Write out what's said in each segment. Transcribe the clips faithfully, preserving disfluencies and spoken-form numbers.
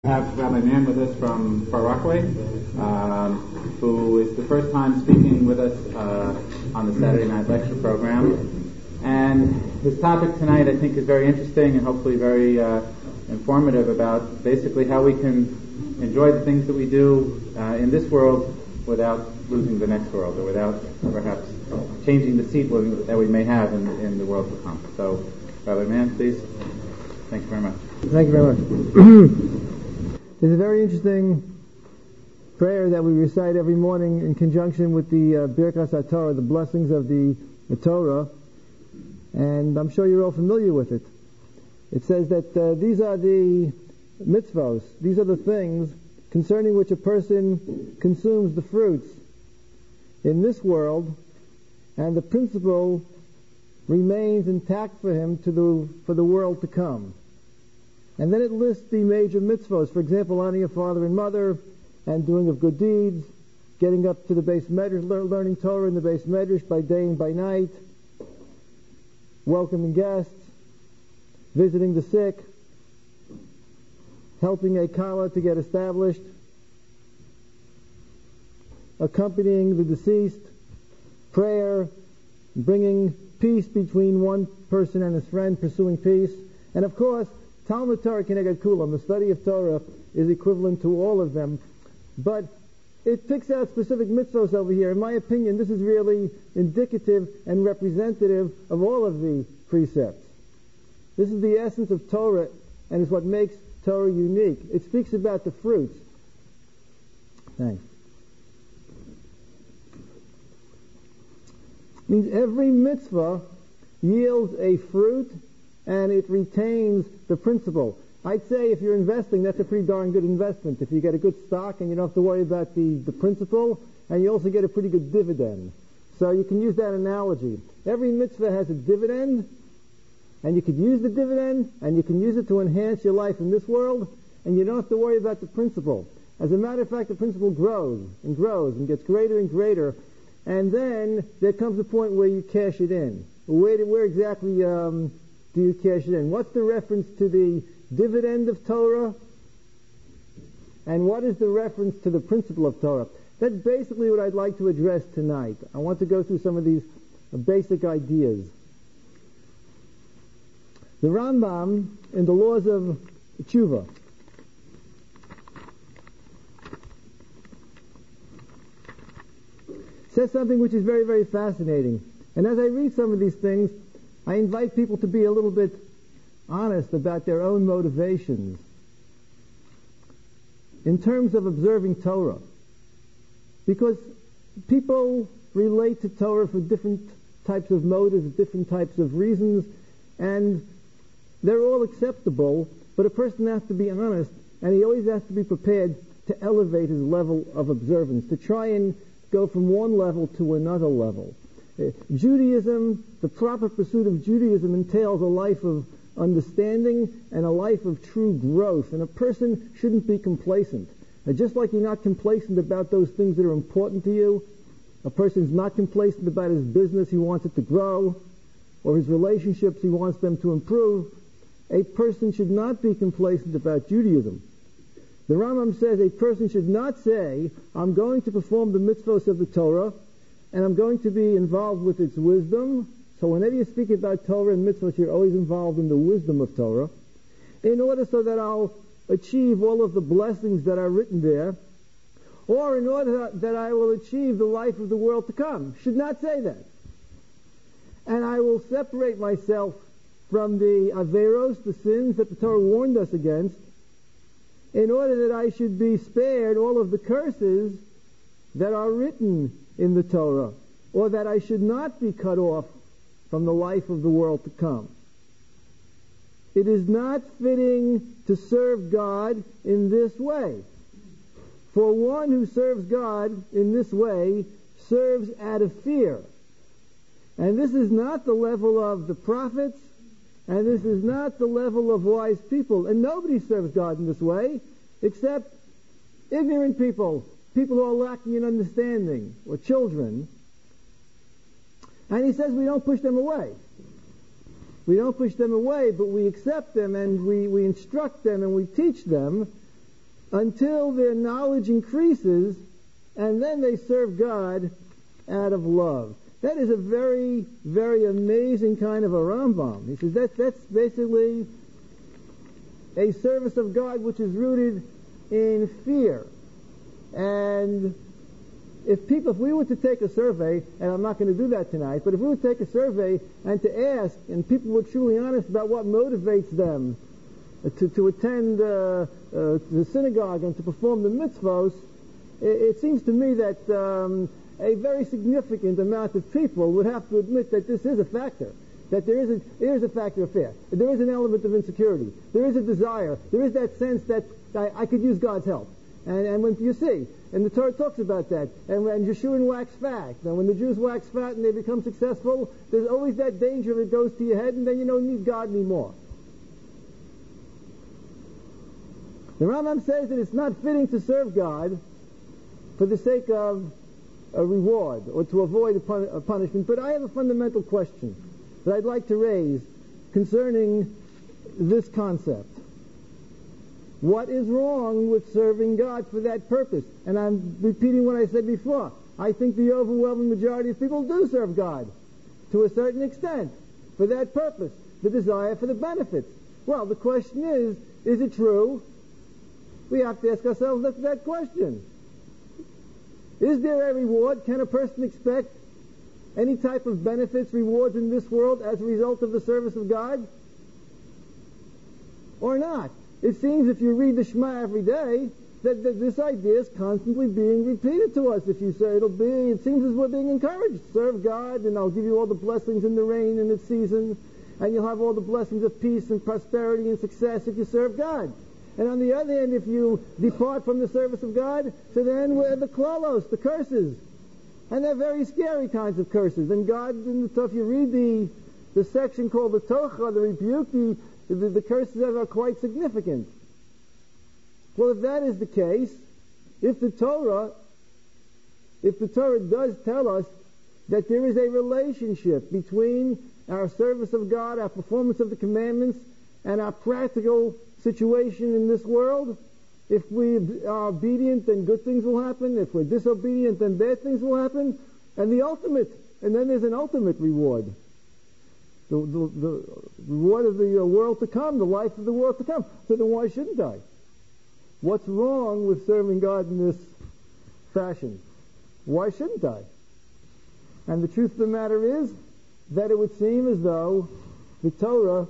have Rabbi Mann with us from Far Rockaway, um, who is the first time speaking with us uh, on the Saturday night lecture program. And his topic tonight, I think, is very interesting and hopefully very uh, informative about basically how we can enjoy the things that we do uh, in this world without losing the next world, or without perhaps changing the seat that we may have in, in the world to come. So, Rabbi Mann, please. Thank you very much. Thank you very much. There's a very interesting prayer that we recite every morning in conjunction with the uh, Birkas HaTorah, the blessings of the, the Torah, and I'm sure you're all familiar with it. It says that uh, these are the mitzvos, these are the things concerning which a person consumes the fruits in this world, and the principle remains intact for him to the, for the world to come. And then it lists the major mitzvos. For example, honoring your father and mother, and doing of good deeds, getting up to the base medrash, learning Torah in the base medrash by day and by night, welcoming guests, visiting the sick, helping a kala to get established, accompanying the deceased, prayer, bringing peace between one person and his friend, pursuing peace, and of course, Talmud Torah Keneged Kulam, the study of Torah, is equivalent to all of them. But it picks out specific mitzvos over here. In my opinion, this is really indicative and representative of all of the precepts. This is the essence of Torah, and is what makes Torah unique. It speaks about the fruits. Thanks. It means every mitzvah yields a fruit, and it retains the principle. I'd say if you're investing, that's a pretty darn good investment. If you get a good stock and you don't have to worry about the, the principle, and you also get a pretty good dividend. So you can use that analogy. Every mitzvah has a dividend, and you could use the dividend, and you can use it to enhance your life in this world, and you don't have to worry about the principle. As a matter of fact, the principle grows and grows and gets greater and greater, and then there comes a point where you cash it in. Where, where exactly um, do you cash it in? What's the reference to the dividend of Torah? And what is the reference to the principle of Torah? That's basically what I'd like to address tonight. I want to go through some of these uh, basic ideas. The Rambam, in the Laws of Tshuva, says something which is very, very fascinating. And as I read some of these things, I invite people to be a little bit honest about their own motivations in terms of observing Torah. Because people relate to Torah for different types of motives, different types of reasons, and they're all acceptable, but a person has to be honest, and he always has to be prepared to elevate his level of observance, to try and go from one level to another level. Judaism, the proper pursuit of Judaism entails a life of understanding and a life of true growth, and a person shouldn't be complacent. Now, just like you're not complacent about those things that are important to you, a person's not complacent about his business, he wants it to grow, or his relationships, he wants them to improve. A person should not be complacent about Judaism. The Rambam says a person should not say, I'm going to perform the mitzvos of the Torah, and I'm going to be involved with its wisdom. So whenever you speak about Torah and mitzvot, you're always involved in the wisdom of Torah, in order so that I'll achieve all of the blessings that are written there, or in order that I will achieve the life of the world to come. Should not say that. And I will separate myself from the averos, the sins that the Torah warned us against, in order that I should be spared all of the curses that are written in the Torah, or that I should not be cut off from the life of the world to come. It is not fitting to serve God in this way. For one who serves God in this way serves out of fear. And this is not the level of the prophets, and this is not the level of wise people. And nobody serves God in this way except ignorant people, people who are lacking in understanding, or children. And he says we don't push them away. We don't push them away, but we accept them, and we, we instruct them, and we teach them, until their knowledge increases, and then they serve God out of love. That is a very, very amazing kind of a Rambam. He says that that's basically a service of God which is rooted in fear. And if people, if we were to take a survey, and I'm not going to do that tonight, but if we were to take a survey and to ask, and people were truly honest about what motivates them to, to attend uh, uh, the synagogue and to perform the mitzvos, it, it seems to me that um, a very significant amount of people would have to admit that this is a factor, that there is a, there is a factor of fear. There is an element of insecurity. There is a desire. There is that sense that I, I could use God's help. And, and when you see, and the Torah talks about that, and when Yeshurun wax fat, and when the Jews wax fat and they become successful, there's always that danger that goes to your head, and then you don't need God anymore. The Rambam says that it's not fitting to serve God for the sake of a reward or to avoid a, pun- a punishment, but I have a fundamental question that I'd like to raise concerning this concept. What is wrong with serving God for that purpose? And I'm repeating what I said before. I think the overwhelming majority of people do serve God to a certain extent for that purpose, the desire for the benefits. Well, the question is, is it true? We have to ask ourselves that, that question. Is there a reward? Can a person expect any type of benefits, rewards in this world as a result of the service of God? Or not? It seems if you read the Shema every day, that, that this idea is constantly being repeated to us. If you say it'll be, it seems as we're being encouraged. Serve God, and I'll give you all the blessings in the rain and its season, and you'll have all the blessings of peace and prosperity and success if you serve God. And on the other hand, if you depart from the service of God, so then we're the klalos, the curses. And they're very scary kinds of curses. And God, so if you read the, the section called the Tocha, the rebuke, the The, the curses are quite significant. Well, if that is the case, if the Torah, if the Torah does tell us that there is a relationship between our service of God, our performance of the commandments, and our practical situation in this world, if we are obedient, then good things will happen. If we're disobedient, then bad things will happen. And the ultimate, and then there's an ultimate reward. The, the, the reward of the uh, world to come, the life of the world to come. So then why shouldn't I? What's wrong with serving God in this fashion? Why shouldn't I? And the truth of the matter is that it would seem as though the Torah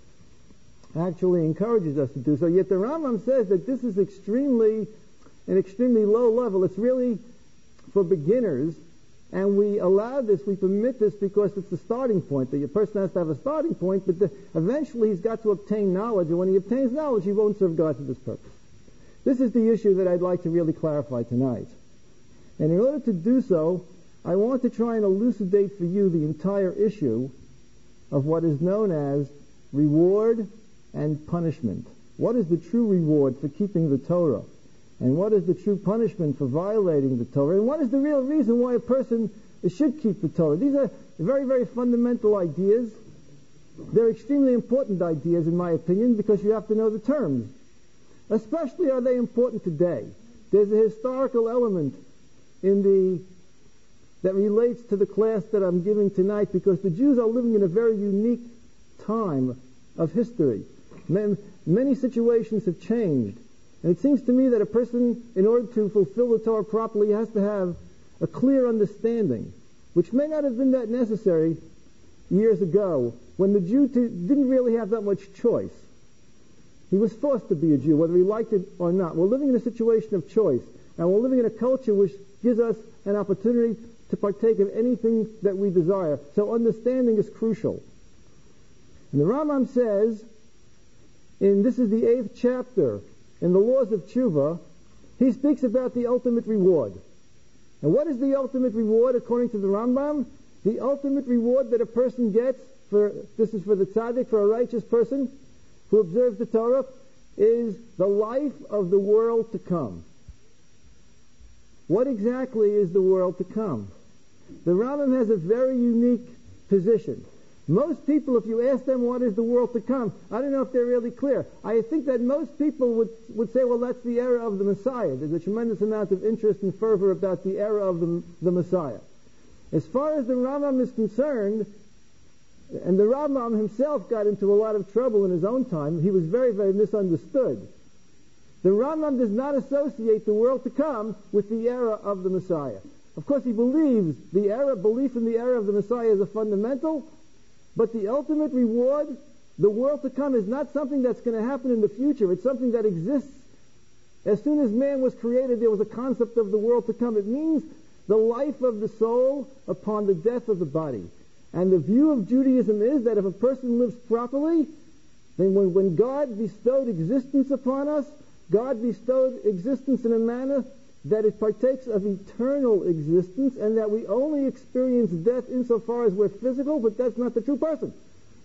actually encourages us to do so. Yet the Rambam says that this is extremely, an extremely low level. It's really for beginners. And we allow this, we permit this because it's the starting point. The person has to have a starting point, but the, eventually he's got to obtain knowledge, and when he obtains knowledge, he won't serve God for this purpose. This is the issue that I'd like to really clarify tonight. And in order to do so, I want to try and elucidate for you the entire issue of what is known as reward and punishment. What is the true reward for keeping the Torah? And what is the true punishment for violating the Torah? And what is the real reason why a person should keep the Torah? These are very, very fundamental ideas. They're extremely important ideas, in my opinion, because you have to know the terms. Especially are they important today. There's a historical element in the that relates to the class that I'm giving tonight, because the Jews are living in a very unique time of history. Many situations have changed. And it seems to me that a person, in order to fulfill the Torah properly, has to have a clear understanding, which may not have been that necessary years ago, when the Jew t- didn't really have that much choice. He was forced to be a Jew, whether he liked it or not. We're living in a situation of choice, and we're living in a culture which gives us an opportunity to partake of anything that we desire. So understanding is crucial. And the Rambam says, and this is the eighth chapter, in the Laws of Tshuva, he speaks about the ultimate reward. And what is the ultimate reward according to the Rambam? The ultimate reward that a person gets, for this is for the tzaddik, for a righteous person who observes the Torah, is the life of the world to come. What exactly is the world to come? The Rambam has a very unique position. Most people, if you ask them what is the world to come, I don't know if they're really clear. I think that most people would, would say, well, that's the era of the Messiah. There's a tremendous amount of interest and fervor about the era of the, the Messiah. As far as the Rambam is concerned, and the Rambam himself got into a lot of trouble in his own time, he was very, very misunderstood. The Rambam does not associate the world to come with the era of the Messiah. Of course, he believes the era, belief in the era of the Messiah is a fundamental, but the ultimate reward, the world to come, is not something that's going to happen in the future. It's something that exists. As soon as man was created, there was a concept of the world to come. It means the life of the soul upon the death of the body. And the view of Judaism is that if a person lives properly, then when, when God bestowed existence upon us, God bestowed existence in a manner that it partakes of eternal existence, and that we only experience death insofar as we're physical, but that's not the true person.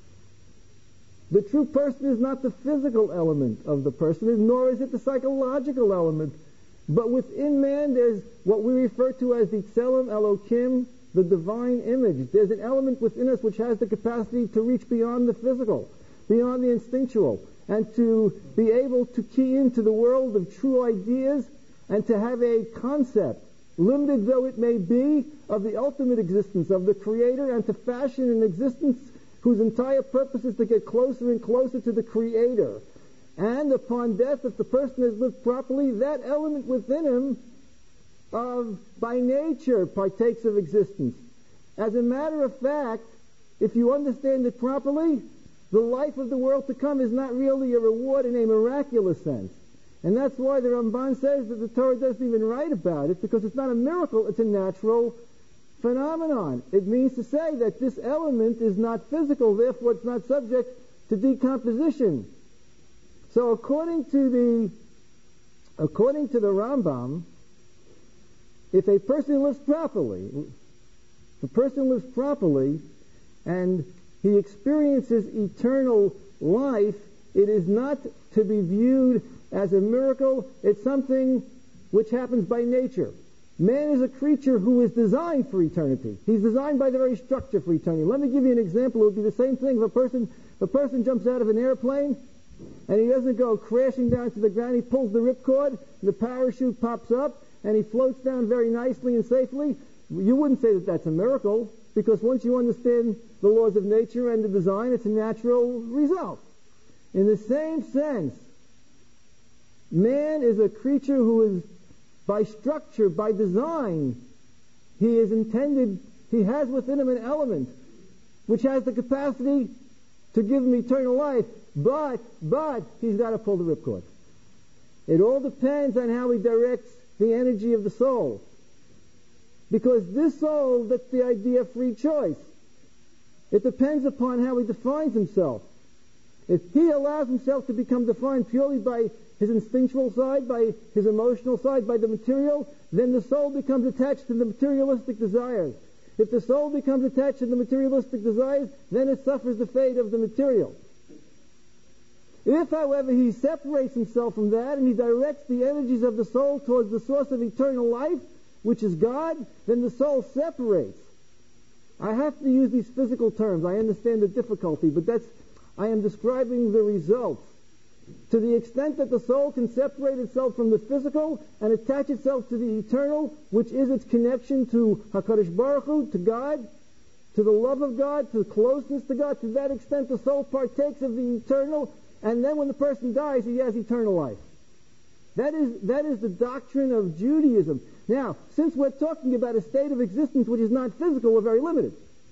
The true person is not the physical element of the person, nor is it the psychological element. But within man, there's what we refer to as the Tselem Elokim, the divine image. There's an element within us which has the capacity to reach beyond the physical, beyond the instinctual, and to be able to key into the world of true ideas, and to have a concept, limited though it may be, of the ultimate existence of the Creator, and to fashion an existence whose entire purpose is to get closer and closer to the Creator. And upon death, if the person has lived properly, that element within him of, by nature, partakes of existence. As a matter of fact, if you understand it properly, the life of the world to come is not really a reward in a miraculous sense. And that's why the Ramban says that the Torah doesn't even write about it, because it's not a miracle, it's a natural phenomenon. It means to say that this element is not physical, therefore it's not subject to decomposition. So according to the according to the Rambam, if a person lives properly, if a person lives properly and he experiences eternal life, it is not to be viewed as a miracle. It's something which happens by nature. Man is a creature who is designed for eternity. He's designed by the very structure for eternity. Let me give you an example. It would be the same thing if a person, if a person jumps out of an airplane and he doesn't go crashing down to the ground. He pulls the ripcord, the parachute pops up, and he floats down very nicely and safely. You wouldn't say that that's a miracle, because once you understand the laws of nature and the design, it's a natural result. In the same sense, man is a creature who is, by structure, by design, he is intended, he has within him an element which has the capacity to give him eternal life, but, but, he's got to pull the ripcord. It all depends on how he directs the energy of the soul. Because this soul, that's the idea of free choice. It depends upon how he defines himself. If he allows himself to become defined purely by his instinctual side, by his emotional side, by the material, then the soul becomes attached to the materialistic desires. If the soul becomes attached to the materialistic desires, then it suffers the fate of the material. If, however, he separates himself from that and he directs the energies of the soul towards the source of eternal life, which is God, then the soul separates. I have to use these physical terms. I understand the difficulty, but that's, I am describing the results. To the extent that the soul can separate itself from the physical and attach itself to the eternal, which is its connection to HaKadosh Baruch Hu, to God, to the love of God, to the closeness to God, to that extent the soul partakes of the eternal, and then when the person dies, he has eternal life. That is, that is the doctrine of Judaism. Now, since we're talking about a state of existence which is not physical, we're very limited.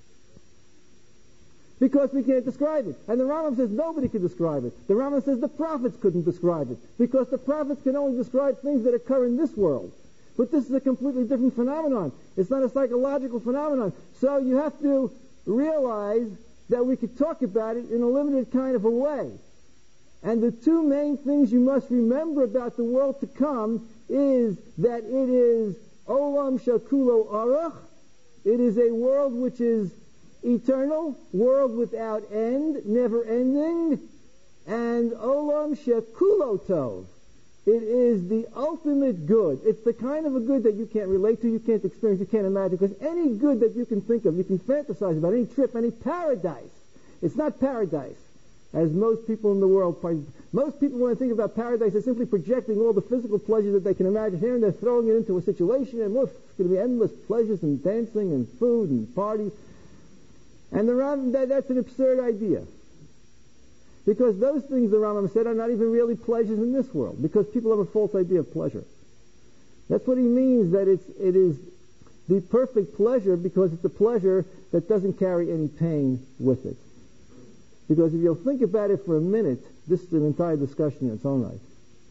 Because we can't describe it. And the Rambam says nobody can describe it. The Rambam says the prophets couldn't describe it. Because the prophets can only describe things that occur in this world. But this is a completely different phenomenon. It's not a psychological phenomenon. So you have to realize that we could talk about it in a limited kind of a way. And the two main things you must remember about the world to come is that it is Olam Shakulo Arach. It is a world which is eternal, world without end, never ending, and Olam Shakulo Tov. It is the ultimate good. It's the kind of a good that you can't relate to, you can't experience, you can't imagine, because any good that you can think of, you can fantasize about, any trip, any paradise, It's not paradise, as most people in the world, most people when they think about paradise, they're simply projecting all the physical pleasures that they can imagine here, and they're throwing it into a situation, and look, it's going to be endless pleasures and dancing and food and parties. And the Ram, that, that's an absurd idea. Because those things the Rambam said are not even really pleasures in this world, because people have a false idea of pleasure. That's what he means, that it's, it is the perfect pleasure because it's a pleasure that doesn't carry any pain with it. Because if you'll think about it for a minute, this is an entire discussion in its own right.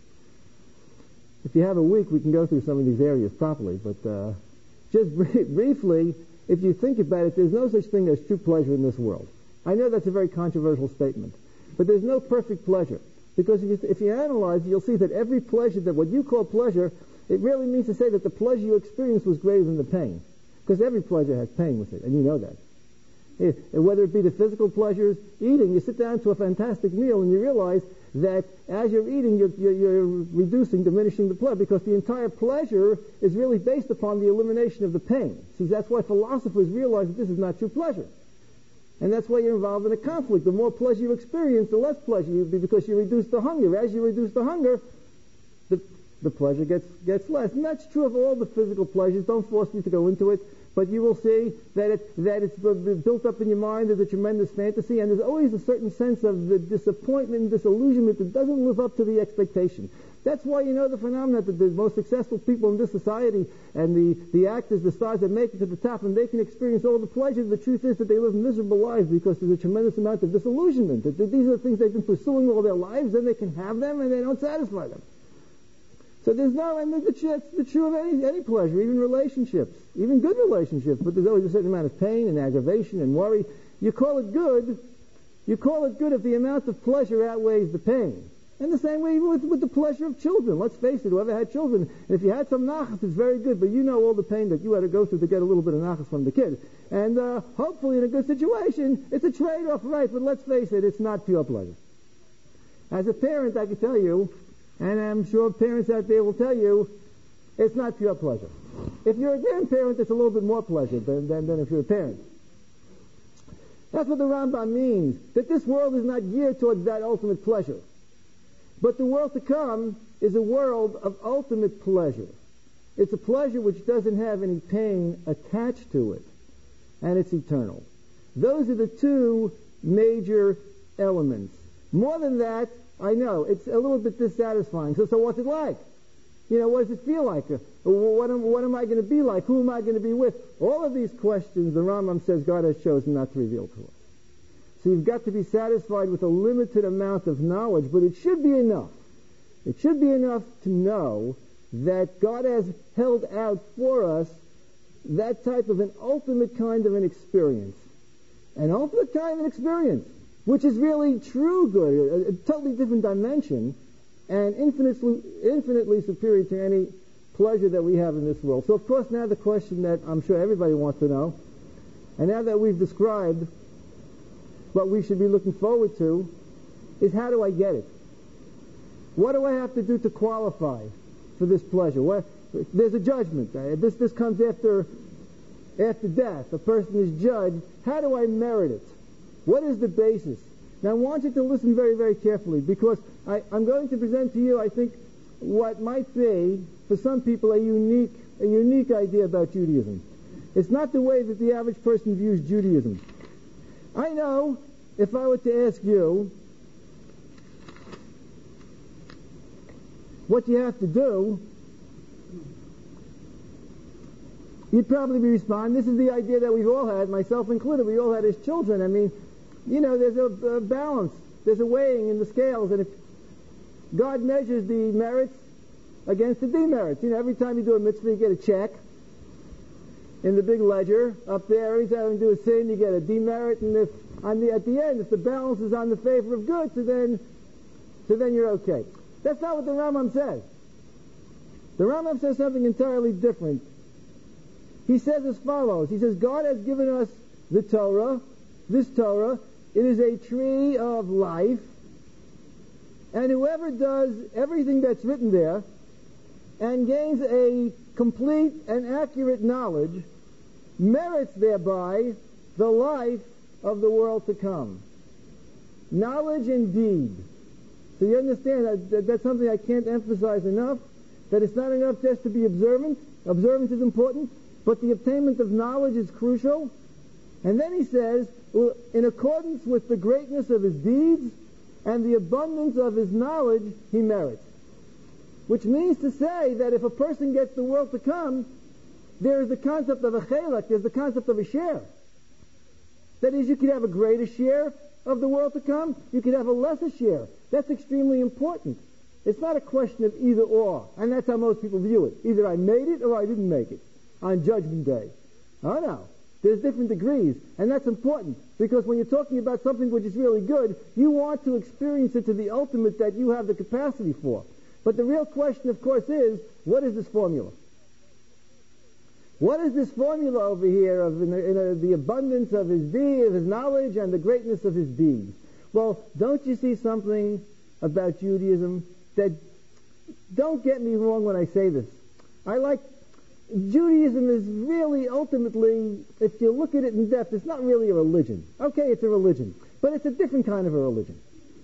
If you have a week, we can go through some of these areas properly, but uh, just br- briefly, if you think about it, there's no such thing as true pleasure in this world. I know that's a very controversial statement. But there's no perfect pleasure. Because if you, if you analyze it, you'll see that every pleasure, that what you call pleasure, it really means to say that the pleasure you experienced was greater than the pain. Because every pleasure has pain with it, and you know that. If, and whether it be the physical pleasures, eating, you sit down to a fantastic meal and you realize that as you're eating, you're, you're, you're reducing, diminishing the pleasure, because the entire pleasure is really based upon the elimination of the pain. See, that's why philosophers realize that this is not true pleasure. And that's why you're involved in a conflict. The more pleasure you experience, the less pleasure you be, because you reduce the hunger. As you reduce the hunger, the, the pleasure gets, gets less. And that's true of all the physical pleasures. Don't force me to go into it. But you will see that it, that it's built up in your mind as a tremendous fantasy, and there's always a certain sense of the disappointment and disillusionment that doesn't live up to the expectation. That's why you know the phenomenon that the most successful people in this society and the, the actors, the stars that make it to the top, and they can experience all the pleasures, the truth is that they live miserable lives because there's a tremendous amount of disillusionment. That these are the things they've been pursuing all their lives, and they can have them, and they don't satisfy them. So there's no, and that's the true of any, any pleasure, even relationships, even good relationships, but there's always a certain amount of pain and aggravation and worry. You call it good, you call it good if the amount of pleasure outweighs the pain. And the same way even with, with the pleasure of children. Let's face it, whoever had children, and if you had some nachas, it's very good, but you know all the pain that you had to go through to get a little bit of nachas from the kid. And uh, hopefully in a good situation, it's a trade-off, right, but let's face it, it's not pure pleasure. As a parent, I can tell you, and I'm sure parents out there will tell you, it's not pure pleasure. If you're a grandparent, it's a little bit more pleasure than, than, than if you're a parent. That's what the Rambam means, that this world is not geared towards that ultimate pleasure. But the world to come is a world of ultimate pleasure. It's a pleasure which doesn't have any pain attached to it, and it's eternal. Those are the two major elements. More than that, I know, it's a little bit dissatisfying. So, so what's it like? You know, what does it feel like? Uh, what, am, what am I going to be like? Who am I going to be with? All of these questions, the Rambam says God has chosen not to reveal to us. So you've got to be satisfied with a limited amount of knowledge, but it should be enough. It should be enough to know that God has held out for us that type of an ultimate kind of an experience. An ultimate kind of an experience, which is really true good, a, a totally different dimension, and infinitely, infinitely superior to any pleasure that we have in this world. So of course now the question that I'm sure everybody wants to know, and now that we've described what we should be looking forward to, is how do I get it? What do I have to do to qualify for this pleasure? What, there's a judgment. Uh, this this comes after after death. A person is judged. How do I merit it? What is the basis? Now I want you to listen very, very carefully, because I, I'm going to present to you, I think, what might be, for some people, a unique a unique idea about Judaism. It's not the way that the average person views Judaism. I know, if I were to ask you what you have to do, you'd probably be responding, this is the idea that we've all had, myself included, we all had as children. I mean, you know, there's a, a balance, there's a weighing in the scales, and if God measures the merits against the demerits, you know, every time you do a mitzvah, you get a check in the big ledger up there. Every time you do a sin, you get a demerit, and if on the at the end, if the balance is on the favor of good, so then, so then you're okay. That's not what the Rambam says. The Rambam says something entirely different. He says as follows. He says, God has given us the Torah, this Torah. It is a tree of life, and whoever does everything that's written there and gains a complete and accurate knowledge merits thereby the life of the world to come. knowledge and deed. So you understand that, that that's something I can't emphasize enough, that it's not enough just to be observant. Observance is important, but the attainment of knowledge is crucial. And then he says, well, in accordance with the greatness of his deeds and the abundance of his knowledge, he merits. Which means to say that if a person gets the world to come, there is the concept of a chelak, there's the concept of a share. That is, you could have a greater share of the world to come, you could have a lesser share. That's extremely important. It's not a question of either or, and that's how most people view it. Either I made it or I didn't make it on Judgment Day. Oh no. There's different degrees, and that's important, because when you're talking about something which is really good, you want to experience it to the ultimate that you have the capacity for. But the real question, of course, is, what is this formula? What is this formula over here of in a, in a, the abundance of his deed, of his knowledge, and the greatness of his deeds? Well, don't you see something about Judaism that, don't get me wrong when I say this, I like, Judaism is really ultimately, if you look at it in depth, it's not really a religion. Okay, it's a religion, but it's a different kind of a religion.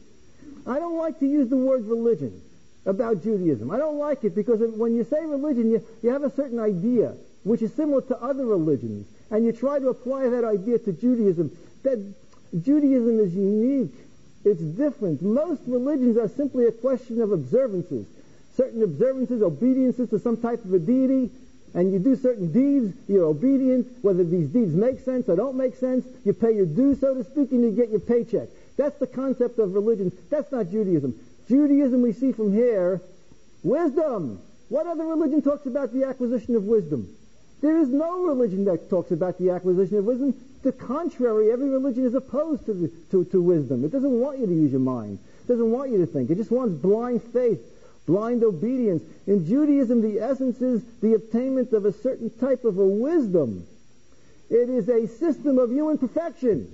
I don't like to use the word religion about Judaism. I don't like it because when you say religion, you, you have a certain idea which is similar to other religions, and you try to apply that idea to Judaism. That Judaism is unique. It's different. Most religions are simply a question of observances. Certain observances, obediences to some type of a deity, and you do certain deeds, you're obedient, whether these deeds make sense or don't make sense, you pay your dues, so to speak, and you get your paycheck. That's the concept of religion. That's not Judaism. Judaism, we see from here, wisdom. What other religion talks about the acquisition of wisdom? There is no religion that talks about the acquisition of wisdom. The contrary, every religion is opposed to, the, to, to wisdom. It doesn't want you to use your mind. It doesn't want you to think. It just wants blind faith, blind obedience. In Judaism, the essence is the attainment of a certain type of a wisdom. It is a system of human perfection.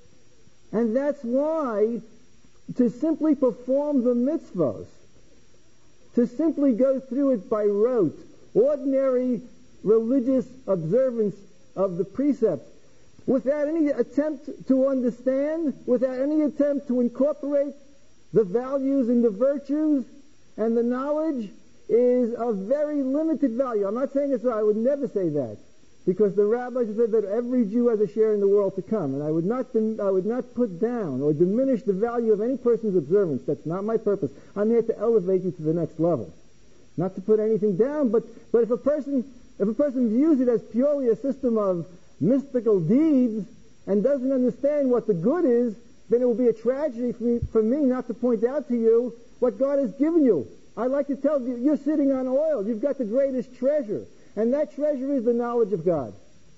And that's why to simply perform the mitzvahs, to simply go through it by rote, ordinary religious observance of the precepts, without any attempt to understand, without any attempt to incorporate the values and the virtues and the knowledge, is of very limited value. I'm not saying it's right. I would never say that, because the rabbis have said that every Jew has a share in the world to come, and I would not I would not put down or diminish the value of any person's observance. That's not my purpose. I'm here to elevate you to the next level, not to put anything down. But but if a person if a person views it as purely a system of mystical deeds and doesn't understand what the good is, then it will be a tragedy for me, for me not to point out to you what God has given you. I like to tell you, you're sitting on oil. You've got the greatest treasure. And that treasure is the knowledge of God.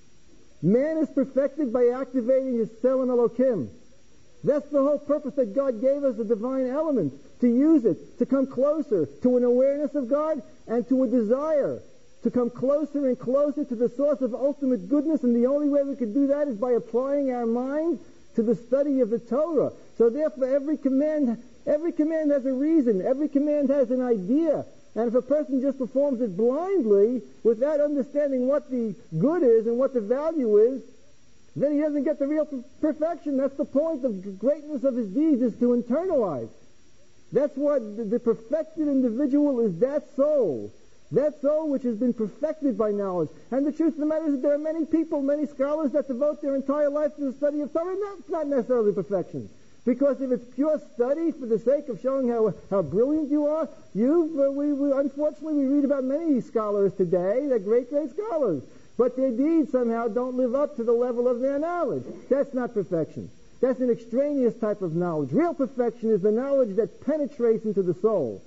Man is perfected by activating his Tselem Elokim. That's the whole purpose that God gave us, the divine element, to use it, to come closer to an awareness of God and to a desire to come closer and closer to the source of ultimate goodness. And the only way we can do that is by applying our mind to the study of the Torah. So therefore, every command, every command has a reason. Every command has an idea. And if a person just performs it blindly, without understanding what the good is and what the value is, then he doesn't get the real perfection. That's the point of the greatness of his deeds, is to internalize. That's what the, the perfected individual is, that soul. That soul which has been perfected by knowledge. And the truth of the matter is that there are many people, many scholars that devote their entire life to the study of Torah. That's not necessarily perfection. Because if it's pure study for the sake of showing how how brilliant you are, you uh, we, we unfortunately we read about many scholars today, they're great, great scholars, but their deeds somehow don't live up to the level of their knowledge. That's not perfection. That's an extraneous type of knowledge. Real perfection is the knowledge that penetrates into the soul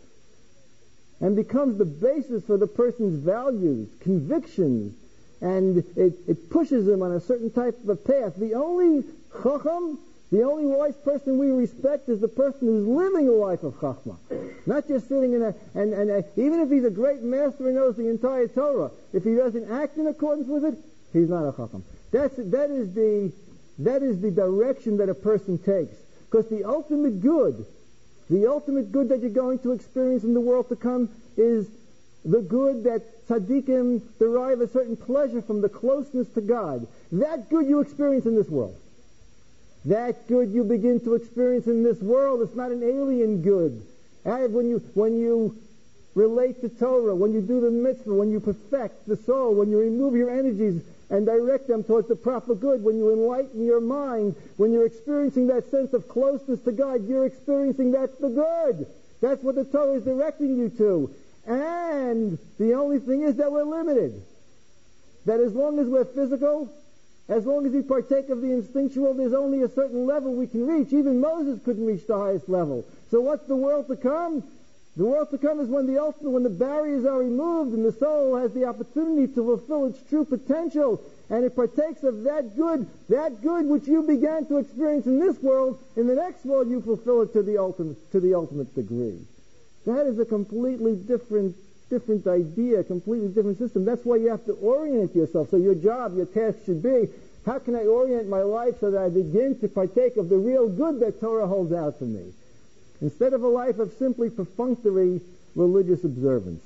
and becomes the basis for the person's values, convictions, and it, it pushes them on a certain type of a path. The only chacham, the only wise person we respect is the person who's living a life of chachma, not just sitting in a, and, and a, even if he's a great master and knows the entire Torah, if he doesn't act in accordance with it, he's not a chacham. That's, that is the, that is the direction that a person takes. Because the ultimate good, the ultimate good that you're going to experience in the world to come is the good that tzaddikim derive a certain pleasure from, the closeness to God. That good you experience in this world. That good you begin to experience in this world. It's not an alien good. And when you, when you relate to Torah, when you do the mitzvah, when you perfect the soul, when you remove your energies and direct them towards the proper good, when you enlighten your mind, when you're experiencing that sense of closeness to God, you're experiencing that's the good. That's what the Torah is directing you to. And the only thing is that we're limited. That as long as we're physical, as long as we partake of the instinctual, there's only a certain level we can reach. Even Moses couldn't reach the highest level. So what's the world to come? The world to come is when the ultimate, when the barriers are removed and the soul has the opportunity to fulfill its true potential, and it partakes of that good, that good which you began to experience in this world. In the next world, you fulfill it to the ultimate, to the ultimate degree. That is a completely different, different idea, completely different system. That's why you have to orient yourself. So your job, your task should be, how can I orient my life so that I begin to partake of the real good that Torah holds out for me, instead of a life of simply perfunctory religious observance.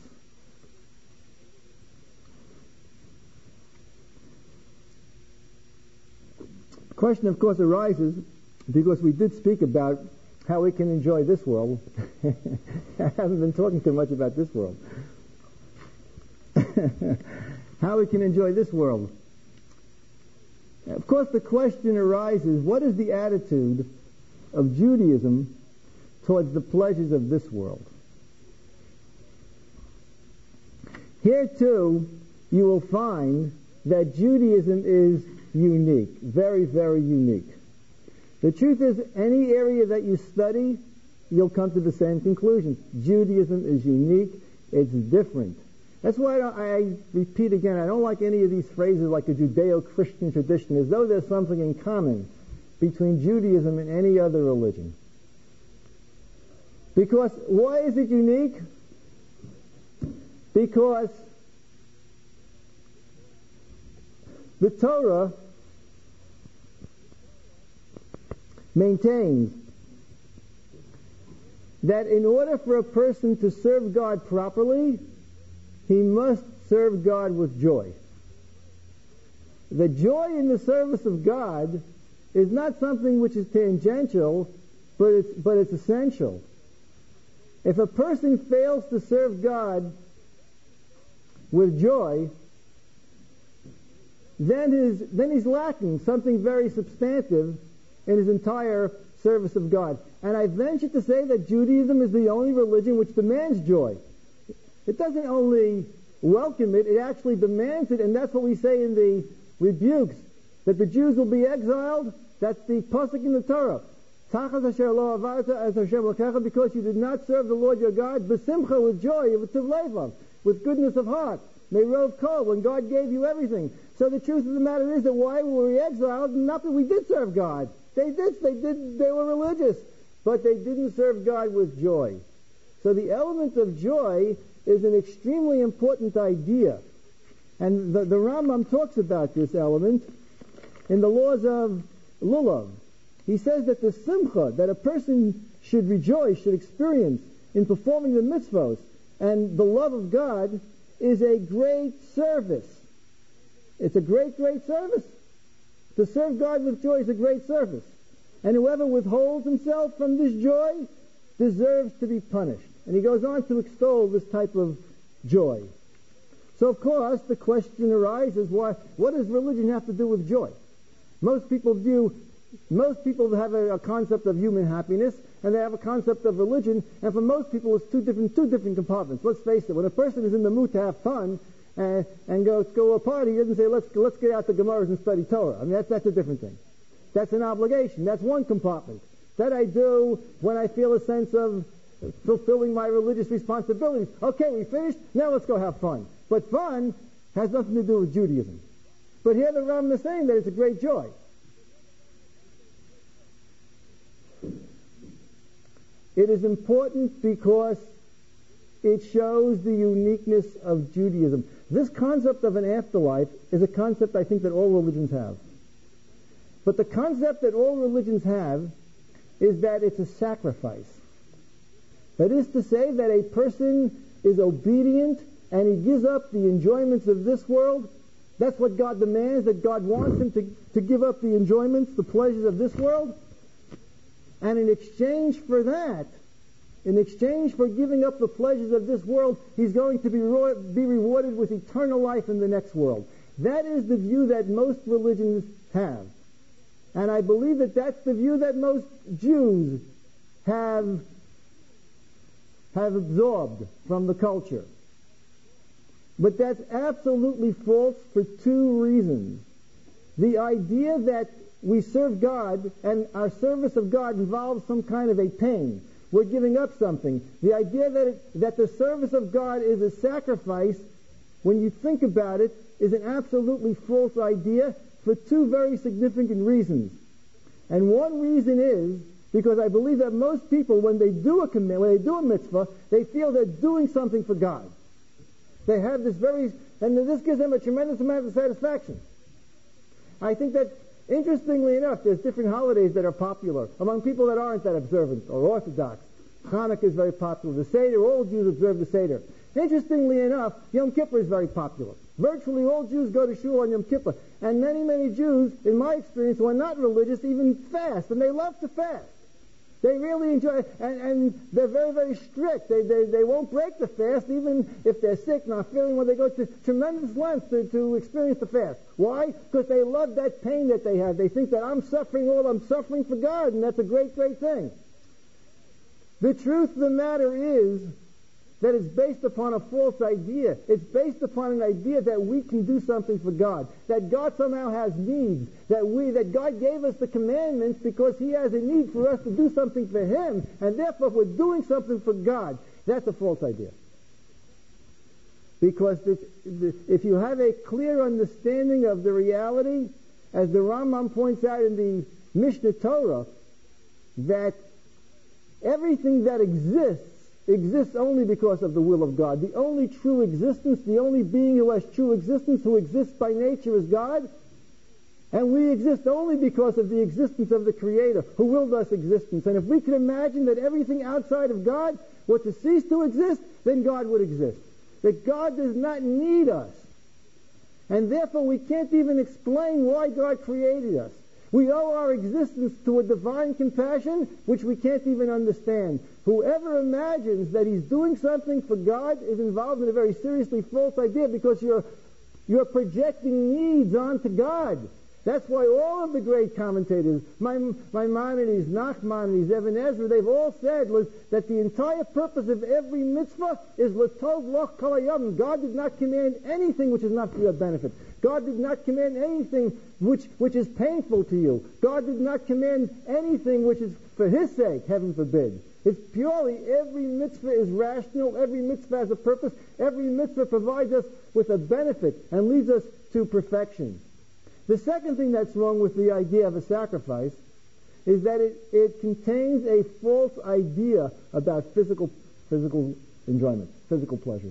The question, of course, arises because we did speak about how we can enjoy this world. I haven't been talking too much about this world. How we can enjoy this world. Of course, the question arises, what is the attitude of Judaism towards the pleasures of this world? Here, too, you will find that Judaism is unique, very, very unique. The truth is, any area that you study, you'll come to the same conclusion. Judaism is unique, it's different. That's why I, don't, I repeat again, I don't like any of these phrases like a Judeo-Christian tradition, as though there's something in common between Judaism and any other religion. Because, why is it unique? Because the Torah maintains that in order for a person to serve God properly, he must serve God with joy. The joy in the service of God is not something which is tangential, but it's, but it's essential. If a person fails to serve God with joy, then his, then he's lacking something very substantive in his entire service of God. And I venture to say that Judaism is the only religion which demands joy. It doesn't only welcome it, it actually demands it, and that's what we say in the rebukes, that the Jews will be exiled. That's the pasuk in the Torah. Because you did not serve the Lord your God, besimcha, with joy, with tivlevav, with goodness of heart. Meirov kol, when God gave you everything. So the truth of the matter is that why were we exiled? Not that we did serve God. They did, they did, they were religious, but they didn't serve God with joy. So the element of joy is an extremely important idea. And the, the Rambam talks about this element in the laws of Lulav. He says that the simcha that a person should rejoice, should experience in performing the mitzvos and the love of God is a great service. It's a great, great service. To serve God with joy is a great service. And whoever withholds himself from this joy deserves to be punished. And he goes on to extol this type of joy. So, of course, the question arises, why, what does religion have to do with joy? Most people view, most people have a, a concept of human happiness, and they have a concept of religion, and for most people it's two different, two different compartments. Let's face it, when a person is in the mood to have fun, and, and go, go to a party, he doesn't say, let's, let's get out the Gemaras and study Torah. I mean, that's, that's a different thing. That's an obligation. That's one compartment. That I do when I feel a sense of fulfilling my religious responsibilities. Okay, we finished, now let's go have fun. But fun has nothing to do with Judaism. But here the Rambam is saying that it's a great joy. It is important because it shows the uniqueness of Judaism. This concept of an afterlife is a concept I think that all religions have. But the concept that all religions have is that it's a sacrifice. That is to say that a person is obedient and he gives up the enjoyments of this world That's what God demands, that God wants him to, to give up the enjoyments, the pleasures of this world. And in exchange for that, in exchange for giving up the pleasures of this world, he's going to be, ro- be rewarded with eternal life in the next world. That is the view that most religions have. And I believe that that's the view that most Jews have, have absorbed from the culture. But that's absolutely false for two reasons. The idea that we serve God and our service of God involves some kind of a pain. We're giving up something. The idea that it, that the service of God is a sacrifice, when you think about it, is an absolutely false idea for two very significant reasons. And one reason is because I believe that most people, when they do a command, when they do a mitzvah, they feel they're doing something for God. They have this very, and this gives them a tremendous amount of satisfaction. I think that, interestingly enough, there's different holidays that are popular among people that aren't that observant or Orthodox. Hanukkah is very popular. The Seder, all Jews observe the Seder. Interestingly enough, Yom Kippur is very popular. Virtually all Jews go to shul on Yom Kippur. And many, many Jews, in my experience, who are not religious, even fast, and they love to fast. They really enjoy it, and, and they're very, very strict. They, they they won't break the fast, even if they're sick, not feeling well. They go to tremendous lengths to, to experience the fast. Why? Because they love that pain that they have. They think that I'm suffering all, I'm suffering for God, and that's a great, great thing. The truth of the matter is that it's based upon a false idea. It's based upon an idea that we can do something for God, that God somehow has needs, that we, that God gave us the commandments because he has a need for us to do something for him, and therefore if we're doing something for God, that's a false idea. Because this, this, if you have a clear understanding of the reality, as the Rambam points out in the Mishnah Torah, that everything that exists exists only because of the will of God. The only true existence, the only being who has true existence, who exists by nature, is God. And we exist only because of the existence of the Creator, who willed us existence. And if we could imagine that everything outside of God were to cease to exist, then God would exist. That God does not need us. And therefore we can't even explain why God created us. We owe our existence to a divine compassion which we can't even understand. Whoever imagines that he's doing something for God is involved in a very seriously false idea, because you're you're projecting needs onto God. That's why all of the great commentators, Maimonides, Nachmanides, Ibn Ezra, they've all said was that the entire purpose of every mitzvah is l'tov loch kol hayom. God did not command anything which is not for your benefit. God did not command anything which, which is painful to you. God did not command anything which is for his sake, heaven forbid. It's purely, every mitzvah is rational, every mitzvah has a purpose, every mitzvah provides us with a benefit and leads us to perfection. The second thing that's wrong with the idea of a sacrifice is that it, it contains a false idea about physical physical enjoyment, physical pleasure.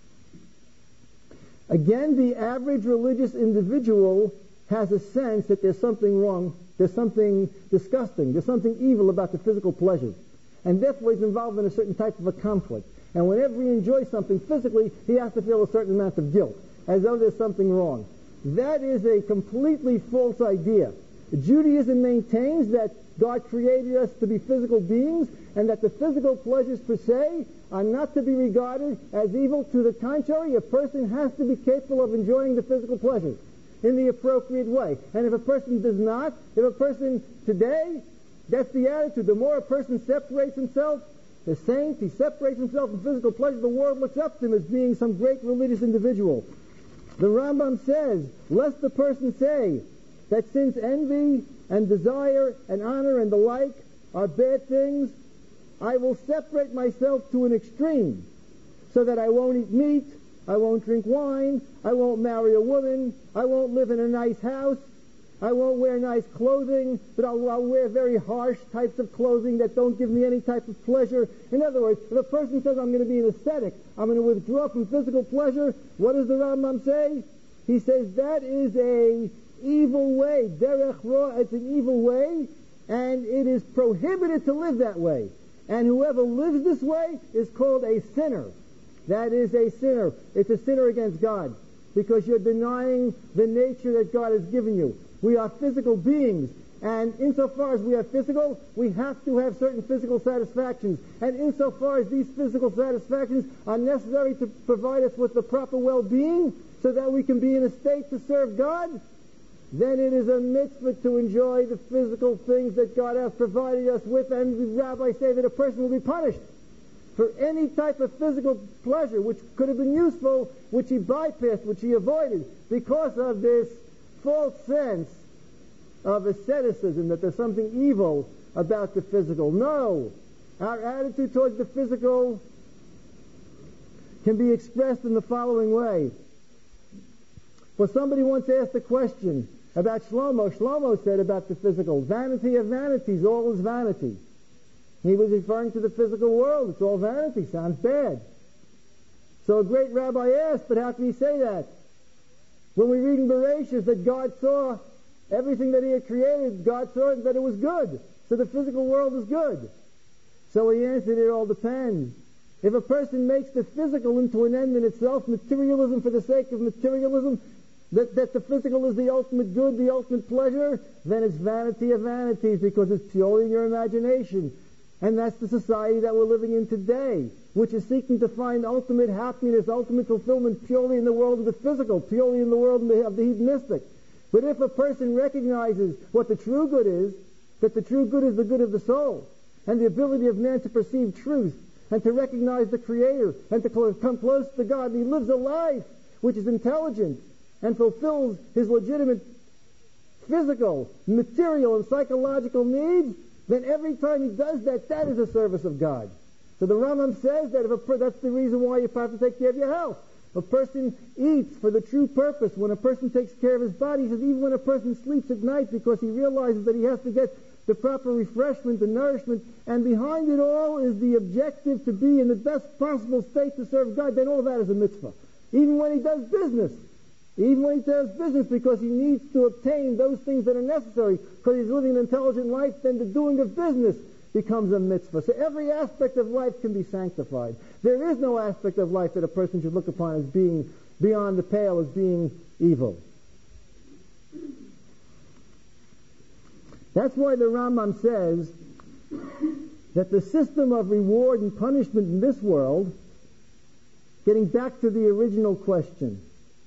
Again, the average religious individual has a sense that there's something wrong, there's something disgusting, there's something evil about the physical pleasures. And therefore he's involved in a certain type of a conflict. And whenever he enjoys something physically, he has to feel a certain amount of guilt, as though there's something wrong. That is a completely false idea. Judaism maintains that God created us to be physical beings, and that the physical pleasures per se are not to be regarded as evil. To the contrary, a person has to be capable of enjoying the physical pleasures in the appropriate way. And if a person does not, if a person today, that's the attitude. The more a person separates himself, the saint, he separates himself from physical pleasure, the world looks up to him as being some great religious individual. The Rambam says, lest the person say that since envy and desire and honor and the like are bad things, I will separate myself to an extreme, so that I won't eat meat, I won't drink wine, I won't marry a woman, I won't live in a nice house, I won't wear nice clothing, but I'll, I'll wear very harsh types of clothing that don't give me any type of pleasure. In other words, if a person says, I'm going to be an ascetic, I'm going to withdraw from physical pleasure, what does the Rambam say? He says that is a evil way. Derech ra, it's an evil way, and it is prohibited to live that way. And whoever lives this way is called a sinner. That is a sinner. It's a sinner against God. because you're denying the nature that God has given you. We are physical beings, and insofar as we are physical, we have to have certain physical satisfactions. And insofar as these physical satisfactions are necessary to provide us with the proper well-being so that we can be in a state to serve God, then it is a mitzvah to enjoy the physical things that God has provided us with. And the rabbis say that a person will be punished for any type of physical pleasure which could have been useful, which he bypassed, which he avoided, because of this false sense of asceticism, that there's something evil about the physical. No. Our attitude towards the physical can be expressed in the following way. Well, somebody once asked a question about Shlomo. Shlomo said about the physical, vanity of vanities, all is vanity. He was referring to the physical world. It's all vanity. Sounds bad. So a great rabbi asked, but how can he say that? When we read in Bereshit that God saw everything that he had created, God saw that it was good. So the physical world is good. So he answered, it all depends. If a person makes the physical into an end in itself, materialism for the sake of materialism, that, that the physical is the ultimate good, the ultimate pleasure, then it's vanity of vanities, because it's purely in your imagination. And that's the society that we're living in today, which is seeking to find ultimate happiness, ultimate fulfillment purely in the world of the physical, purely in the world of the, of the hedonistic. But if a person recognizes what the true good is, that the true good is the good of the soul, and the ability of man to perceive truth, and to recognize the Creator, and to cl- come close to God, and he lives a life which is intelligent, and fulfills his legitimate physical, material, and psychological needs, then every time he does that, that is a service of God. So the Rambam says that if a per- that's the reason why you have to take care of your health. A person eats for the true purpose. When a person takes care of his body, he says even when a person sleeps at night because he realizes that he has to get the proper refreshment and nourishment, and behind it all is the objective to be in the best possible state to serve God, then all that is a mitzvah. Even when he does business. Even when he does business because he needs to obtain those things that are necessary because he's living an intelligent life, then the doing of business becomes a mitzvah. So every aspect of life can be sanctified. There is no aspect of life that a person should look upon as being beyond the pale, as being evil. That's why the Rambam says that the system of reward and punishment in this world, getting back to the original question,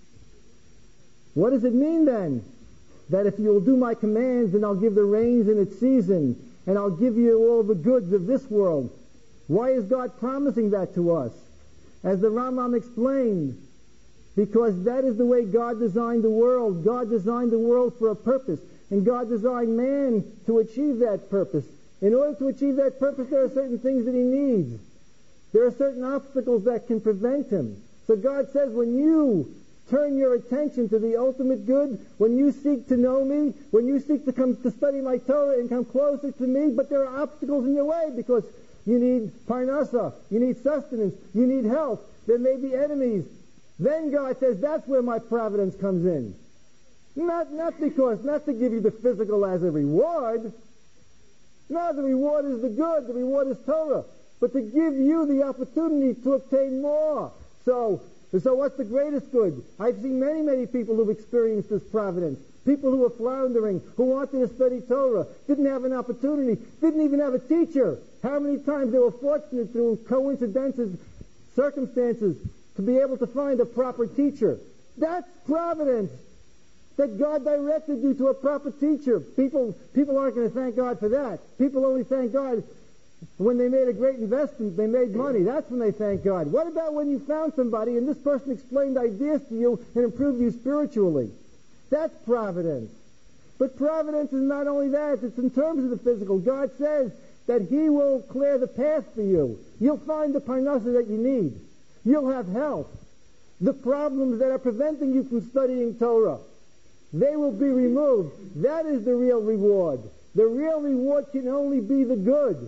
what does it mean then? That if you'll do my commands, then I'll give the rains in its season, and I'll give you all the goods of this world. Why is God promising that to us? As the Rambam explained, because that is the way God designed the world. God designed the world for a purpose, and God designed man to achieve that purpose. In order to achieve that purpose, there are certain things that he needs. There are certain obstacles that can prevent him. So God says, when you turn your attention to the ultimate good, when you seek to know me, when you seek to come to study my Torah and come closer to me, but there are obstacles in your way because you need parnasa, you need sustenance, you need health, there may be enemies. Then God says, that's where my providence comes in. Not, not because, not to give you the physical as a reward. No, the reward is the good, the reward is Torah. But to give you the opportunity to obtain more. So, So what's the greatest good? I've seen many, many people who've experienced this providence. People who were floundering, who wanted to study Torah, didn't have an opportunity, didn't even have a teacher. How many times they were fortunate through coincidences, circumstances, to be able to find a proper teacher. That's providence. That God directed you to a proper teacher. People, people aren't going to thank God for that. People only thank God when they made a great investment, they made money. That's when they thank God. What about when you found somebody and this person explained ideas to you and improved you spiritually? That's providence. But providence is not only that, it's in terms of the physical. God says that he will clear the path for you. You'll find the parnasa that you need. You'll have health. The problems that are preventing you from studying Torah, they will be removed. That is the real reward. The real reward can only be the good.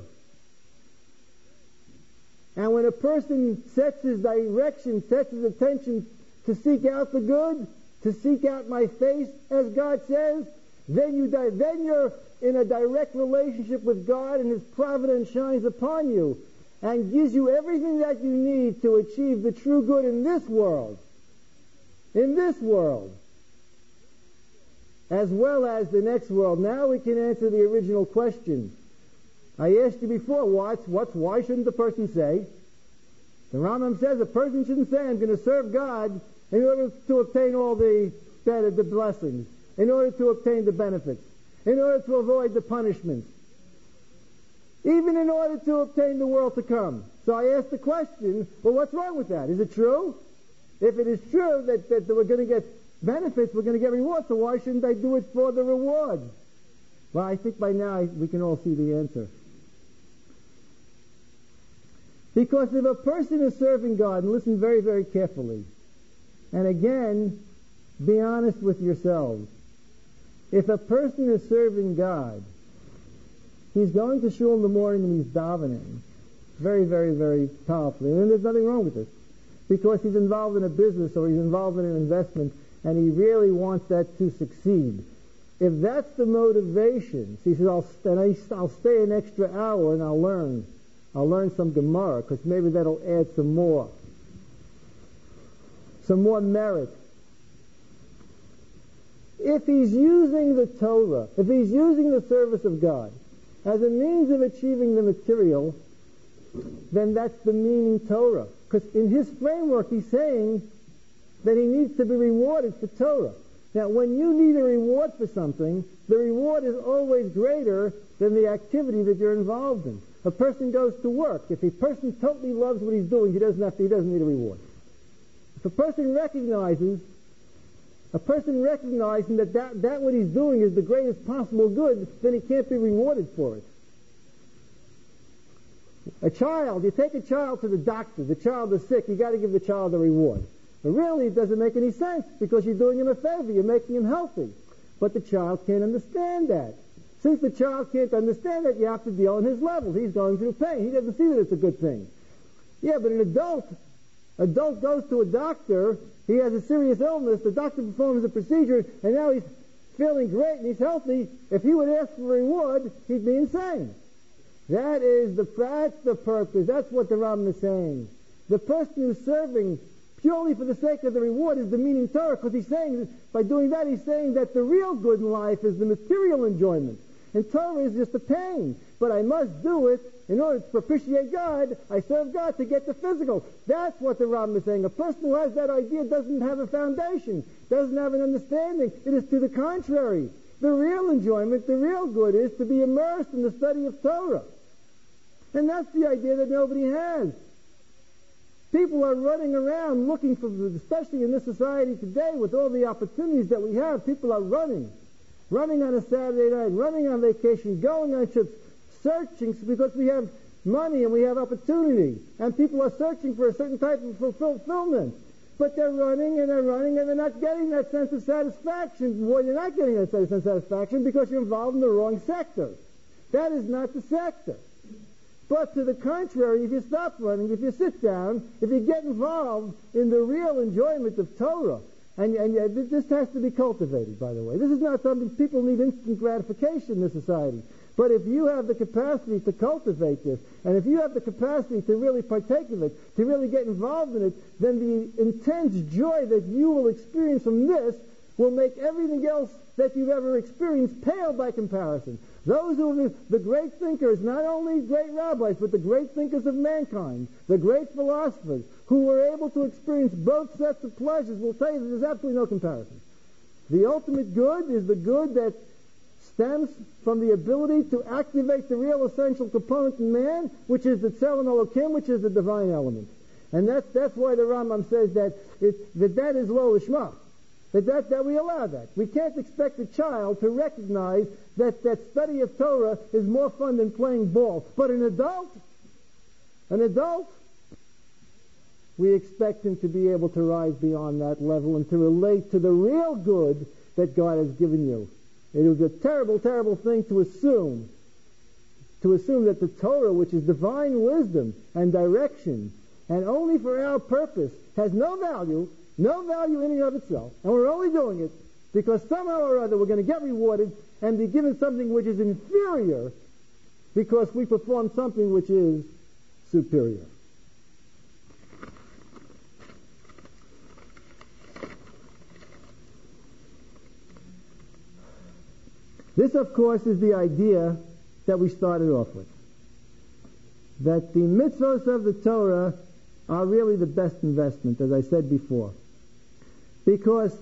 And when a person sets his direction, sets his attention to seek out the good, to seek out my face, as God says, then you die. Then you're in a direct relationship with God, and his providence shines upon you and gives you everything that you need to achieve the true good in this world. in this world, as well as the next world. Now we can answer the original question. I asked you before, what's, what's, why shouldn't the person say? The Rambam says a person shouldn't say, I'm going to serve God in order to obtain all the, the, the blessings, in order to obtain the benefits, in order to avoid the punishments, even in order to obtain the world to come. So I asked the question, well, what's wrong with that? Is it true? If it is true that, that we're going to get benefits, we're going to get rewards, so why shouldn't I do it for the reward? Well, I think by now we can all see the answer. Because if a person is serving God, and listen very, very carefully, and again, be honest with yourselves. If a person is serving God, he's going to shul in the morning and he's davening very, very, very powerfully. And there's nothing wrong with this. Because he's involved in a business or he's involved in an investment and he really wants that to succeed. If that's the motivation, so he says, I'll, st- I'll stay an extra hour and I'll learn. I'll learn some Gemara because maybe that'll add some more. Some more merit. If he's using the Torah, if he's using the service of God as a means of achieving the material, then that's the meaning Torah. Because in his framework, he's saying that he needs to be rewarded for Torah. Now, when you need a reward for something, the reward is always greater than the activity that you're involved in. A person goes to work. If a person totally loves what he's doing, he doesn't have to, he doesn't need a reward. If a person recognizes, a person recognizing that, that that what he's doing is the greatest possible good, then he can't be rewarded for it. A child, you take a child to the doctor, the child is sick, you got to give the child a reward. But really, it doesn't make any sense because you're doing him a favor, you're making him healthy. But the child can't understand that. Since the child can't understand that, you have to deal on his level. He's going through pain. He doesn't see that it's a good thing. Yeah, but an adult, adult goes to a doctor, he has a serious illness, the doctor performs a procedure, and now he's feeling great and he's healthy. If he would ask for a reward, he'd be insane. That is the, that's the purpose. That's what the Rambam is saying. The person who's serving purely for the sake of the reward is the meaning Torah, because he's saying, by doing that, he's saying that the real good in life is the material enjoyment. And Torah is just a pain. But I must do it in order to propitiate God. I serve God to get the physical. That's what the Rambam is saying. A person who has that idea doesn't have a foundation, doesn't have an understanding. It is to the contrary. The real enjoyment, the real good is to be immersed in the study of Torah. And that's the idea that nobody has. People are running around looking for, especially in this society today, with all the opportunities that we have, people are running. Running on a Saturday night, running on vacation, going on trips, searching because we have money and we have opportunity. And people are searching for a certain type of fulfillment. But they're running and they're running and they're not getting that sense of satisfaction. Well, you're not getting that sense of satisfaction because you're involved in the wrong sector. That is not the sector. But to the contrary, if you stop running, if you sit down, if you get involved in the real enjoyment of Torah, and, and this has to be cultivated, by the way. This is not something people need instant gratification in this society. But if you have the capacity to cultivate this, and if you have the capacity to really partake of it, to really get involved in it, then the intense joy that you will experience from this will make everything else that you've ever experienced pale by comparison. Those who are the great thinkers, not only great rabbis, but the great thinkers of mankind, the great philosophers, who were able to experience both sets of pleasures, will tell you that there's absolutely no comparison. The ultimate good is the good that stems from the ability to activate the real essential component in man, which is the Tzelem Elokim, which is the divine element. And that's, that's why the Rambam says that it, that, that is lo lishma. That, that, that we allow that. We can't expect a child to recognize that, that study of Torah is more fun than playing ball. But an adult, an adult, we expect him to be able to rise beyond that level and to relate to the real good that God has given you. It is a terrible, terrible thing to assume, to assume that the Torah, which is divine wisdom and direction, and only for our purpose, has no value, no value in and of itself, and we're only doing it because somehow or other we're going to get rewarded and be given something which is inferior because we perform something which is superior. This, of course, is the idea that we started off with. That the mitzvos of the Torah are really the best investment, as I said before. Because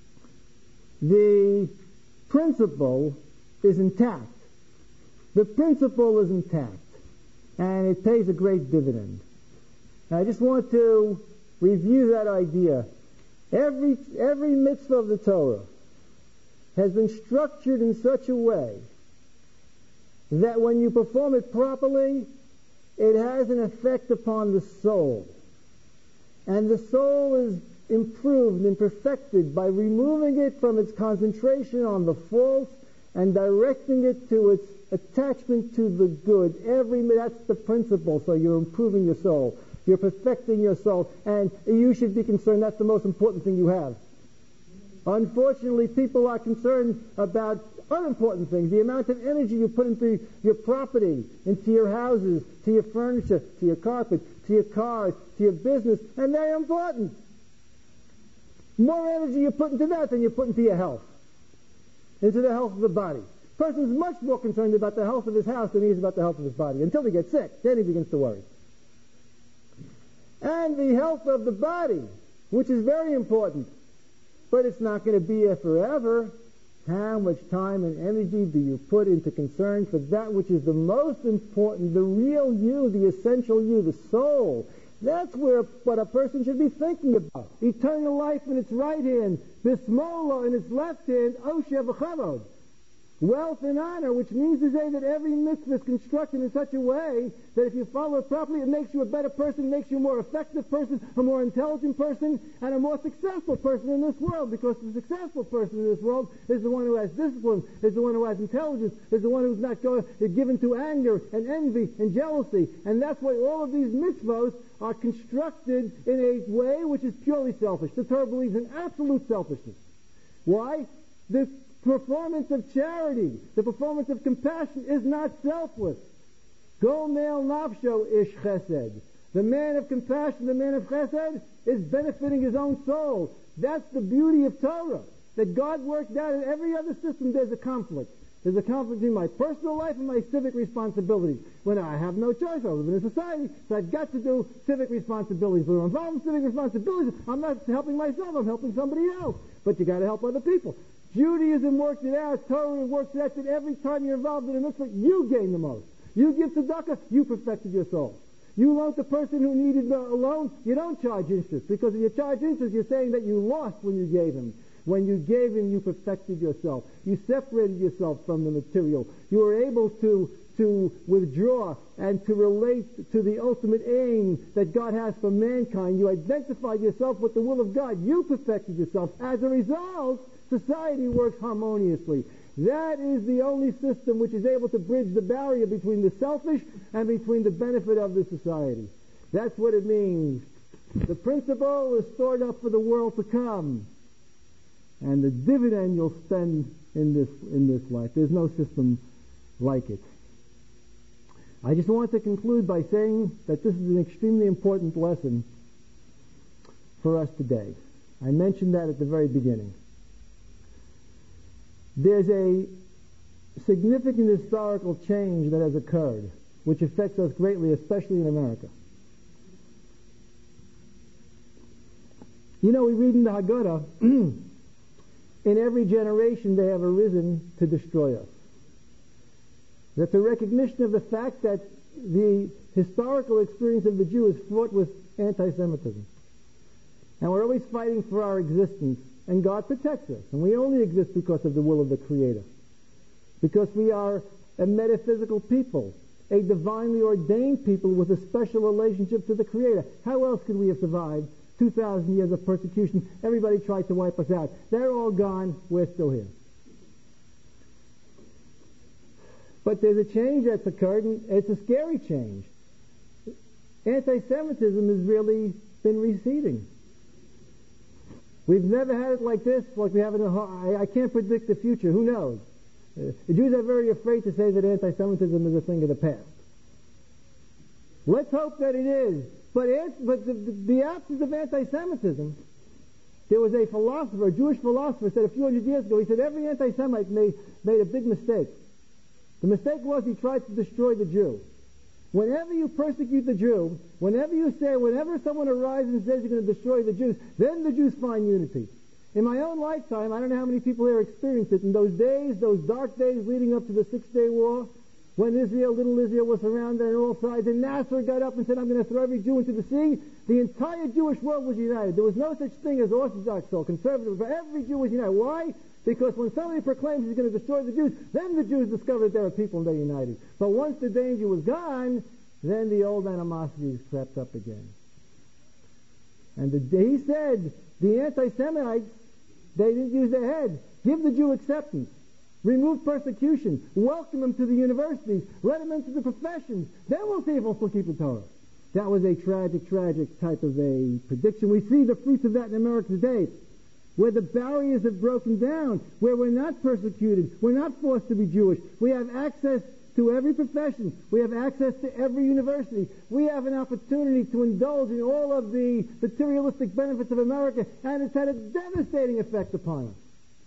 the principle is intact. The principle is intact. And it pays a great dividend. And I just want to review that idea. Every, every mitzvah of the Torah has been structured in such a way that when you perform it properly, it has an effect upon the soul. And the soul is improved and perfected by removing it from its concentration on the false and directing it to its attachment to the good. Every that's the principle. So you're improving your soul. You're perfecting your soul. And you should be concerned that's the most important thing you have. Unfortunately, people are concerned about unimportant things. The amount of energy you put into your property, into your houses, to your furniture, to your carpet, to your cars, to your business, and they're important. More energy you put into that than you put into your health, into the health of the body. A person is much more concerned about the health of his house than he is about the health of his body. Until he gets sick, then he begins to worry. And the health of the body, which is very important, but it's not going to be here forever. How much time and energy do you put into concern for that which is the most important, the real you, the essential you, the soul? That's where what a person should be thinking about. Eternal life in its right hand, Bismillah in its left hand, Osher v'chavod. Wealth and honor, which means to say that every mitzvah is constructed in such a way that if you follow it properly, it makes you a better person, makes you a more effective person, a more intelligent person, and a more successful person in this world, because the successful person in this world is the one who has discipline, is the one who has intelligence, is the one who's not going, given to anger and envy and jealousy. And that's why all of these mitzvahs are constructed in a way which is purely selfish. The Torah believes in absolute selfishness. Why? The performance of charity, the performance of compassion is not selfless. Gomel nafsho ish chesed. The man of compassion, the man of chesed, is benefiting his own soul. That's the beauty of Torah. That God worked out in every other system there's a conflict. There's a conflict between my personal life and my civic responsibilities. When I have no choice, I live in a society, so I've got to do civic responsibilities. But when I'm involved in civic responsibilities, I'm not helping myself, I'm helping somebody else. But you got to help other people. Judaism worked it out, Torah works it out, that every time you're involved in a mitzvah, you gain the most. You give tzedakah, you perfected your soul. You loaned the person who needed a loan, you don't charge interest, because if you charge interest, you're saying that you lost when you gave him. When you gave him, you perfected yourself. You separated yourself from the material. You were able to, to withdraw and to relate to the ultimate aim that God has for mankind. You identified yourself with the will of God. You perfected yourself. As a result, society works harmoniously. That is the only system which is able to bridge the barrier between the selfish and between the benefit of the society. That's what it means. The principle is stored up for the world to come. And the dividend you'll spend in this in this life. There's no system like it. I just want to conclude by saying that this is an extremely important lesson for us today. I mentioned that at the very beginning. There's a significant historical change that has occurred, which affects us greatly, especially in America. You know, we read in the Haggadah, in every generation they have arisen to destroy us. That the recognition of the fact that the historical experience of the Jew is fraught with anti-Semitism. And we're always fighting for our existence. And God protects us. And we only exist because of the will of the Creator. Because we are a metaphysical people. A divinely ordained people with a special relationship to the Creator. How else could we have survived two thousand years of persecution? Everybody tried to wipe us out. They're all gone. We're still here. But there's a change that's occurred, and it's a scary change. Anti-Semitism has really been receding. We've never had it like this, like we have it in the, I, I can't predict the future. Who knows? Uh, the Jews are very afraid to say that anti-Semitism is a thing of the past. Let's hope that it is. But, it, but the, the absence of anti-Semitism There was a philosopher, a Jewish philosopher, said a few hundred years ago, he said every anti-Semite made, made a big mistake. The mistake was he tried to destroy the Jew. Whenever you persecute the Jew, whenever you say, whenever someone arrives and says you're going to destroy the Jews, then the Jews find unity. In my own lifetime, I don't know how many people here experienced it, in those days, those dark days leading up to the Six-Day War, when Israel, little Israel, was surrounded on all sides, and Nasser got up and said, I'm going to throw every Jew into the sea, the entire Jewish world was united. There was no such thing as Orthodox or conservative, but every Jew was united. Why? Because when somebody proclaims he's going to destroy the Jews, then the Jews discovered that there are people and they're united. But once the danger was gone, then the old animosities crept up again. And the, he said, the anti-Semites, they didn't use their head. Give the Jew acceptance. Remove persecution. Welcome them to the universities. Let them into the professions. Then we'll see if we'll still keep the Torah. That was a tragic, tragic type of a prediction. We see the fruits of that in America today, where the barriers have broken down, where we're not persecuted, we're not forced to be Jewish. We have access to every profession. We have access to every university. We have an opportunity to indulge in all of the materialistic benefits of America, and it's had a devastating effect upon us.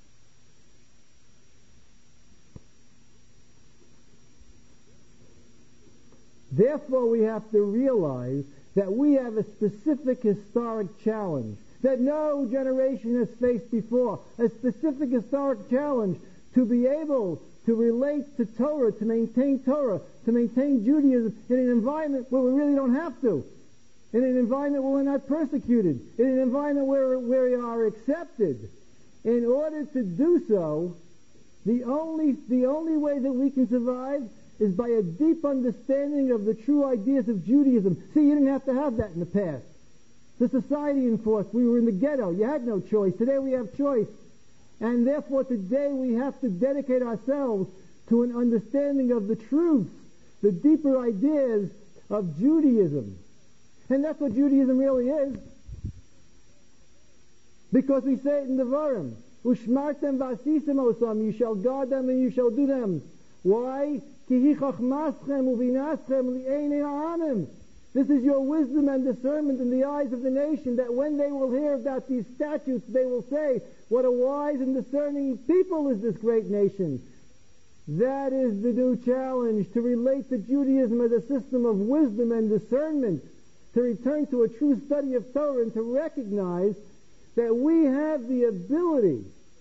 Therefore, we have to realize that we have a specific historic challenge that no generation has faced before, a specific historic challenge to be able to relate to Torah, to maintain Torah, to maintain Judaism in an environment where we really don't have to, in an environment where we're not persecuted, in an environment where, where we are accepted. In order to do so, the only, the only way that we can survive is by a deep understanding of the true ideas of Judaism. See, you didn't have to have that in the past. The society enforced. We were in the ghetto. You had no choice. Today we have choice. And therefore today we have to dedicate ourselves to an understanding of the truths, the deeper ideas of Judaism. And that's what Judaism really is. Because we say it in the Devarim, Ushmartem v'asisim osam, you shall guard them and you shall do them. Why? This is your wisdom and discernment in the eyes of the nation, that when they will hear about these statutes, they will say, what a wise and discerning people is this great nation. That is the new challenge, to relate to Judaism as a system of wisdom and discernment, to return to a true study of Torah and to recognize that we have the ability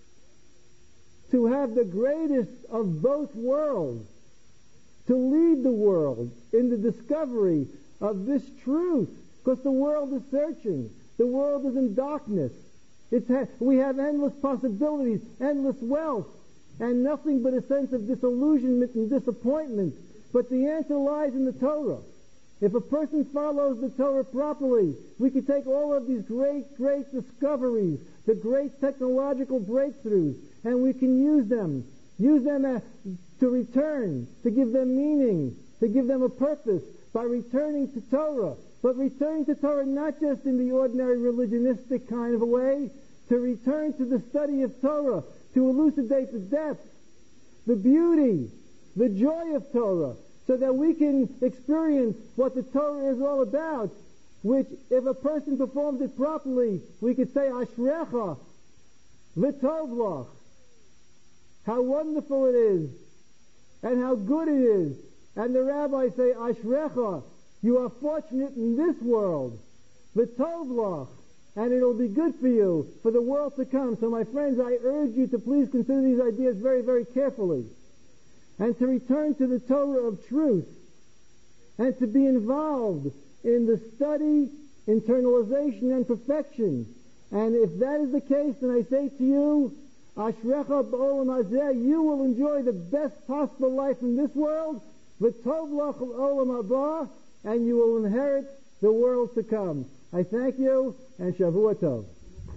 to have the greatest of both worlds, to lead the world in the discovery of this truth, because the world is searching. The world is in darkness. It's ha- we have endless possibilities, endless wealth, and nothing but a sense of disillusionment and disappointment. But the answer lies in the Torah. If a person follows the Torah properly, we can take all of these great, great discoveries, the great technological breakthroughs, and we can use them. Use them as, to return, to give them meaning, to give them a purpose, by returning to Torah. But returning to Torah not just in the ordinary religionistic kind of a way, to return to the study of Torah, to elucidate the depth, the beauty, the joy of Torah, so that we can experience what the Torah is all about, which, if a person performs it properly, we could say, Ashrecha, V'tov lach. How wonderful it is, and how good it is. And the rabbis say, Ashrecha, you are fortunate in this world, V'tov lach, and it'll be good for you for the world to come. So my friends, I urge you to please consider these ideas very, very carefully, and to return to the Torah of truth, and to be involved in the study, internalization, and perfection. And if that is the case, then I say to you, Ashrecha b'olam hazeh, you will enjoy the best possible life in this world, v'tov lach olam haba, and you will inherit the world to come. I thank you, and Shavua Tov.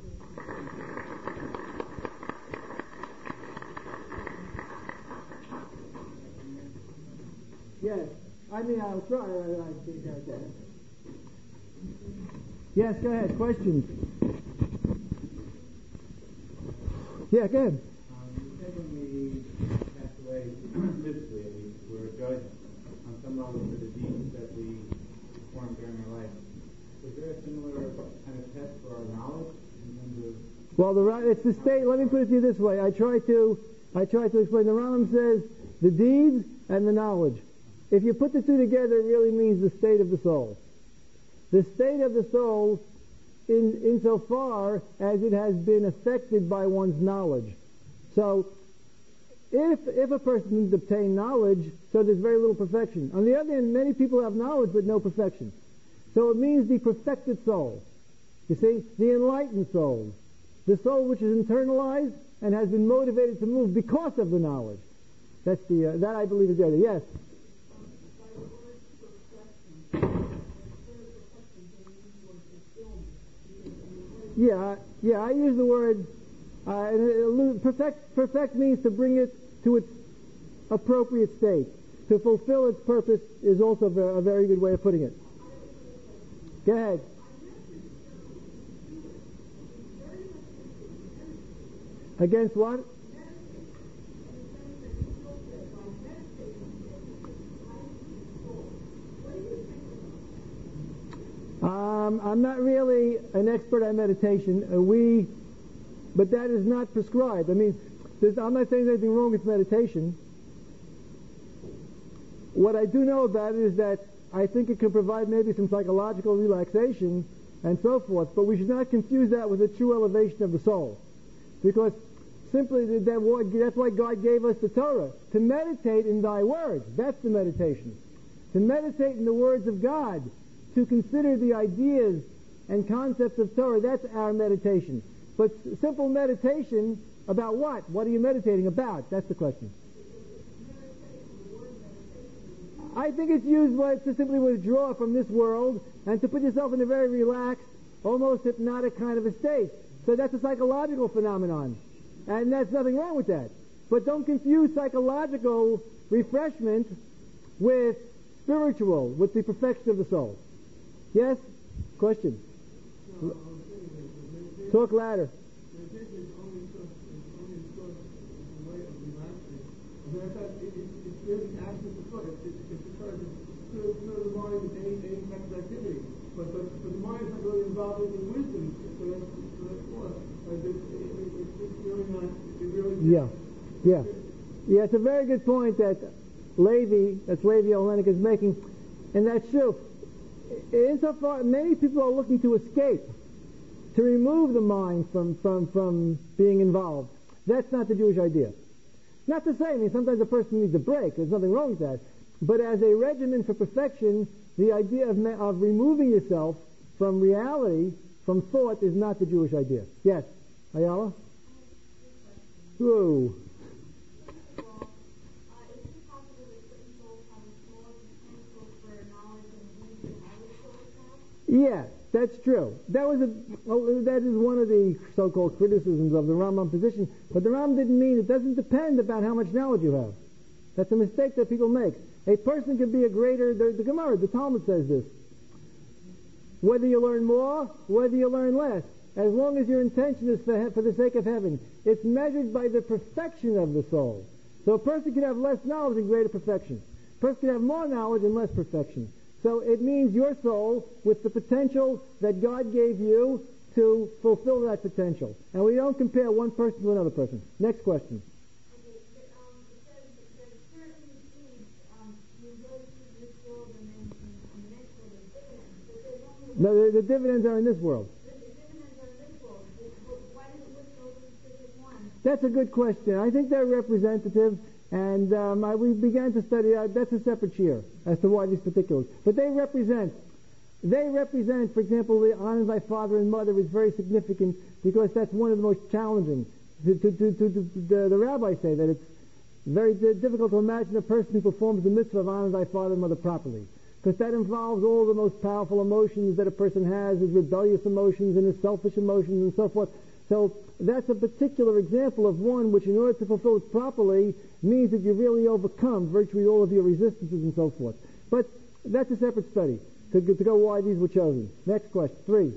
Yes, I mean, I'll try. I, I think I can. Yes, go ahead. Questions? Yeah, go ahead. Um, you said when we passed away physically, we were judged on some level for the deeds that we performed during our life. Was there a similar kind of test for our knowledge in terms of Well, the, it's the state. Let me put it to you this way. I try to, I try to explain. The Rambam says the deeds and the knowledge. If you put the two together, it really means the state of the soul. The state of the soul, in insofar as it has been affected by one's knowledge. So, if if a person has obtained knowledge, so there's very little perfection. On the other hand, many people have knowledge but no perfection. So it means the perfected soul. You see, the enlightened soul. The soul which is internalized and has been motivated to move because of the knowledge. That's the, uh, that I believe is the idea. Yes? Yeah, yeah, I use the word, uh, perfect, perfect means to bring it to its appropriate state. To fulfill its purpose is also a very good way of putting it. Go ahead. Against what? Um, I'm not really an expert on meditation. Uh, we, but that is not prescribed. I mean, I'm not saying there's anything wrong with meditation. What I do know about it is that I think it can provide maybe some psychological relaxation and so forth, but we should not confuse that with a true elevation of the soul. Because simply that, that's why God gave us the Torah, to meditate in thy words. That's the meditation. To meditate in the words of God, to consider the ideas and concepts of Torah, that's our meditation. But simple meditation about what? What are you meditating about? That's the question. I think it's used to simply withdraw from this world and to put yourself in a very relaxed, almost hypnotic kind of a state. So that's a psychological phenomenon. And there's nothing wrong with that. But don't confuse psychological refreshment with spiritual, with the perfection of the soul. Yes? Question? No, talk louder. But, but, but the mind is not really involved in wisdom, so that's, so that's lost. Like it, it, it, it's really not, it really yeah, yeah. Yeah, it's a very good point that Levi, that's Levi Olenek is making, and that's true. Insofar, many people are looking to escape, to remove the mind from, from, from being involved. That's not the Jewish idea. Not to say, I mean, sometimes a person needs a break, there's nothing wrong with that. But as a regimen for perfection, the idea of, of removing yourself from reality, from thought, is not the Jewish idea. Yes? Ayala? Whoa. Yeah, that's true. That was a, well, that is one of the so-called criticisms of the Rambam position. But the Rambam didn't mean it doesn't depend about how much knowledge you have. That's a mistake that people make. A person can be a greater, the, the Gemara, the Talmud says this. Whether you learn more, whether you learn less, as long as your intention is for, for the sake of heaven, it's measured by the perfection of the soul. So a person can have less knowledge and greater perfection. A person can have more knowledge and less perfection. So it means your soul, with the potential that God gave you, to fulfill that potential. And we don't compare one person to another person. Next question. No, the, the dividends are in this world. That's a good question. I think they're representative, and um, I, we began to study. Uh, that's a separate year as to why these particulars. But they represent. They represent, for example, the honor of thy father and mother is very significant because that's one of the most challenging. To, to, to, to, to the, the rabbis say that it's very difficult to imagine a person who performs the mitzvah of honor thy father and mother properly. Because that involves all the most powerful emotions that a person has, his rebellious emotions and his selfish emotions and so forth. So that's a particular example of one which, in order to fulfill it properly, means that you really overcome virtually all of your resistances and so forth. But that's a separate study, to, to go why these were chosen. Next question, three.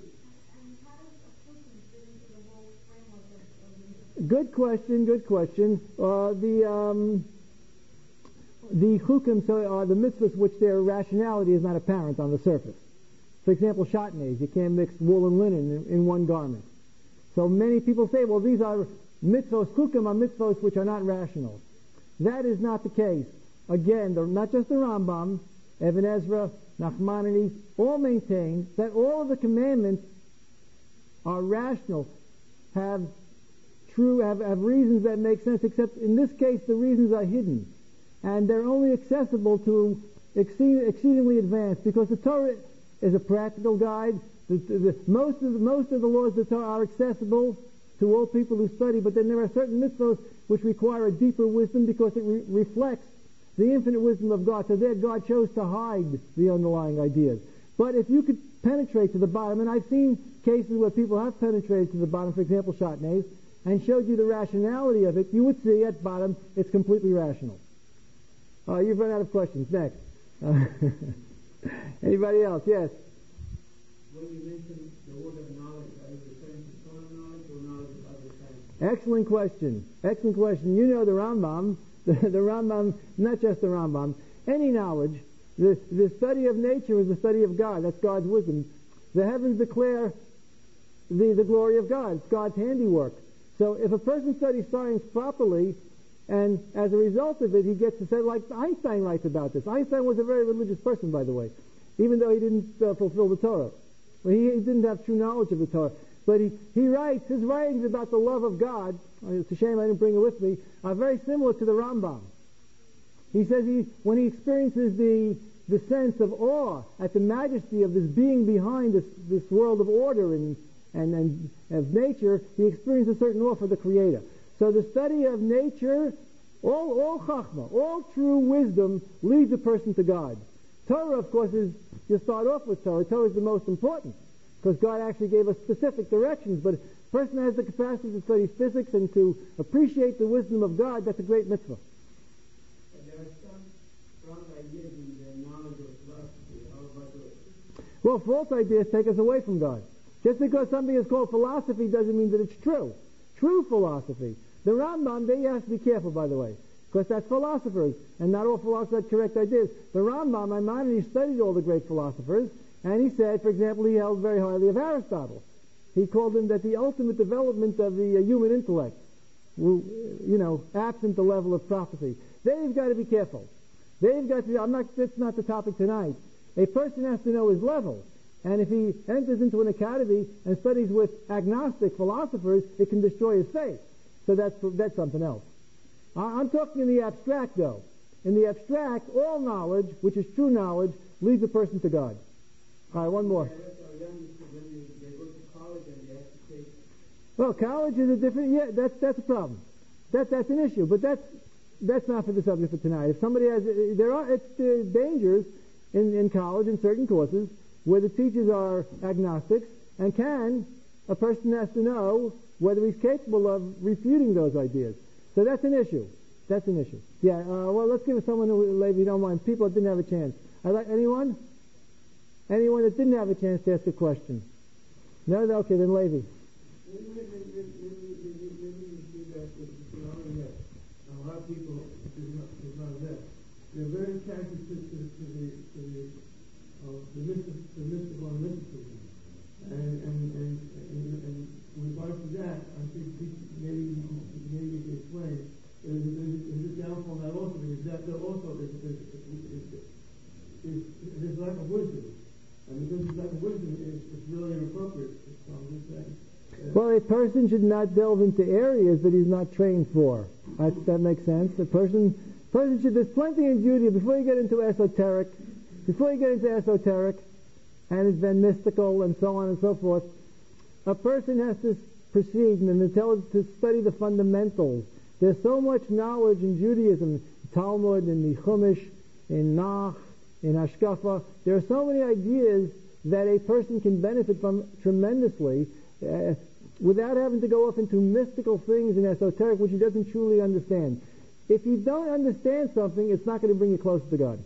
Good question, good question. Uh, the... Um, The chukim, so are the mitzvahs which their rationality is not apparent on the surface. For example, shatnez, you can't mix wool and linen in, in one garment. So many people say, well, these are mitzvos chukim, are mitzvos which are not rational. That is not the case. Again, the, not just the Rambam, Ibn Ezra, Nachmanides, all maintain that all of the commandments are rational, have true, have, have reasons that make sense, except in this case the reasons are hidden. And they're only accessible to exceed, exceedingly advanced, because the Torah is a practical guide. The, the, most, of the, most of the laws of the Torah are accessible to all people who study, but then there are certain mitzvahs which require a deeper wisdom because it re- reflects the infinite wisdom of God. So there God chose to hide the underlying ideas. But if you could penetrate to the bottom, and I've seen cases where people have penetrated to the bottom, for example, Shatnez, and showed you the rationality of it, you would see at bottom it's completely rational. Uh, you've run out of questions. Next. Uh, anybody else? Yes? When you mentioned the word of knowledge, are you referring to Torah knowledge or knowledge of other things? Excellent question. Excellent question. You know the Rambam, the, the Rambam, not just the Rambam, any knowledge, the, the study of nature is the study of God. That's God's wisdom. The heavens declare the, the glory of God. It's God's handiwork. So if a person studies science properly, and as a result of it, he gets to say, like Einstein writes about this. Einstein was a very religious person, by the way, even though he didn't uh, fulfill the Torah. Well, he, he didn't have true knowledge of the Torah. But he, he writes, his writings about the love of God, it's a shame I didn't bring it with me, are very similar to the Rambam. He says he, when he experiences the, the sense of awe at the majesty of this being behind this, this world of order and, and, and of nature, he experiences a certain awe for the Creator. So the study of nature, all, all chachma, all true wisdom leads a person to God. Torah, of course, is, you start off with Torah. Torah is the most important, because God actually gave us specific directions. But if a person has the capacity to study physics and to appreciate the wisdom of God, that's a great mitzvah. And there are some wrong ideas in the knowledge of philosophy. How about those? Well, false ideas take us away from God. Just because something is called philosophy doesn't mean that it's true. True philosophy. The Rambam, they have to be careful, by the way, because that's philosophers, and not all philosophers have correct ideas. The Rambam, Maimonides, studied all the great philosophers, and he said, for example, he held very highly of Aristotle. He called him that the ultimate development of the uh, human intellect, you know, absent the level of prophecy. They've got to be careful. They've got to, I'm not, that's not the topic tonight. A person has to know his level. And if he enters into an academy and studies with agnostic philosophers, it can destroy his faith. So that's, that's something else. I'm talking in the abstract, though. In the abstract, all knowledge, which is true knowledge, leads a person to God. All right, one more. Well, college is a different, yeah, that's, that's a problem. That, that's an issue, but that's, that's not for the subject for tonight. If somebody has, there are, it's uh, dangers in, in college in certain courses where the teachers are agnostics, and can, a person has to know whether he's capable of refuting those ideas. So that's an issue. That's an issue. Yeah, uh, well, let's give it someone who, if you don't mind, people that didn't have a chance. I like, anyone? Anyone that didn't have a chance to ask a question? No? Okay, then Levi. A lot of people is not there. They're very attracted to, to, to the to the, uh, the, mystic, the mystical and mysticism, and and and and, and with regard to that, I think maybe maybe you can explain. Is is it downfall that also because that there also is is is is there's lack of wisdom, and because there's lack of wisdom, it's, it's really inappropriate. So I'm just saying. Well, a person should not delve into areas that he's not trained for. That, that makes sense. A person, person should. There's plenty in Judaism. Before you get into esoteric, before you get into esoteric, and it's been mystical and so on and so forth, a person has to proceed and then tell us to study the fundamentals. There's so much knowledge in Judaism, Talmud, in the Chumash, in Nach, in Hashkafa. There are so many ideas that a person can benefit from tremendously. Uh, without having to go off into mystical things and esoteric, which he doesn't truly understand. If you don't understand something, it's not going to bring you closer to God.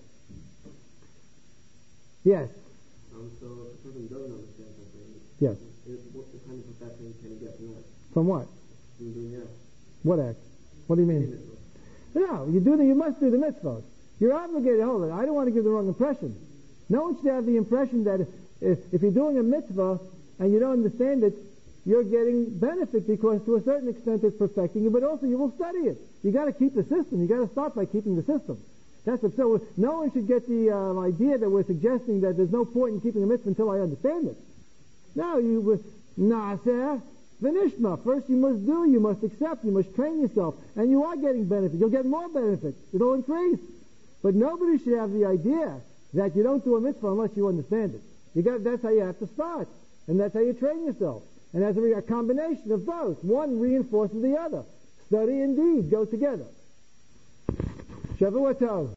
Yes? Um, so if a person doesn't understand something, yes. Is, what kind of perfection can he get from that? From what? From doing acts. What acts? What do you mean? No, you do the, you must do the mitzvahs. You're obligated, hold it, I don't want to give the wrong impression. No one should have the impression that if, if you're doing a mitzvah and you don't understand it, you're getting benefit because to a certain extent it's perfecting you, but also you will study it. You got to keep the system. You got to start by keeping the system. That's what, so no one should get the uh, idea that we're suggesting that there's no point in keeping a mitzvah until I understand it. No, you na'aseh v'nishma. First you must do, you must accept, you must train yourself, and you are getting benefit. You'll get more benefit. It'll increase. But nobody should have the idea that you don't do a mitzvah unless you understand it. You got, that's how you have to start, and that's how you train yourself. And as a, a combination of both, one reinforces the other. Study and deed go together. Shavua Tov.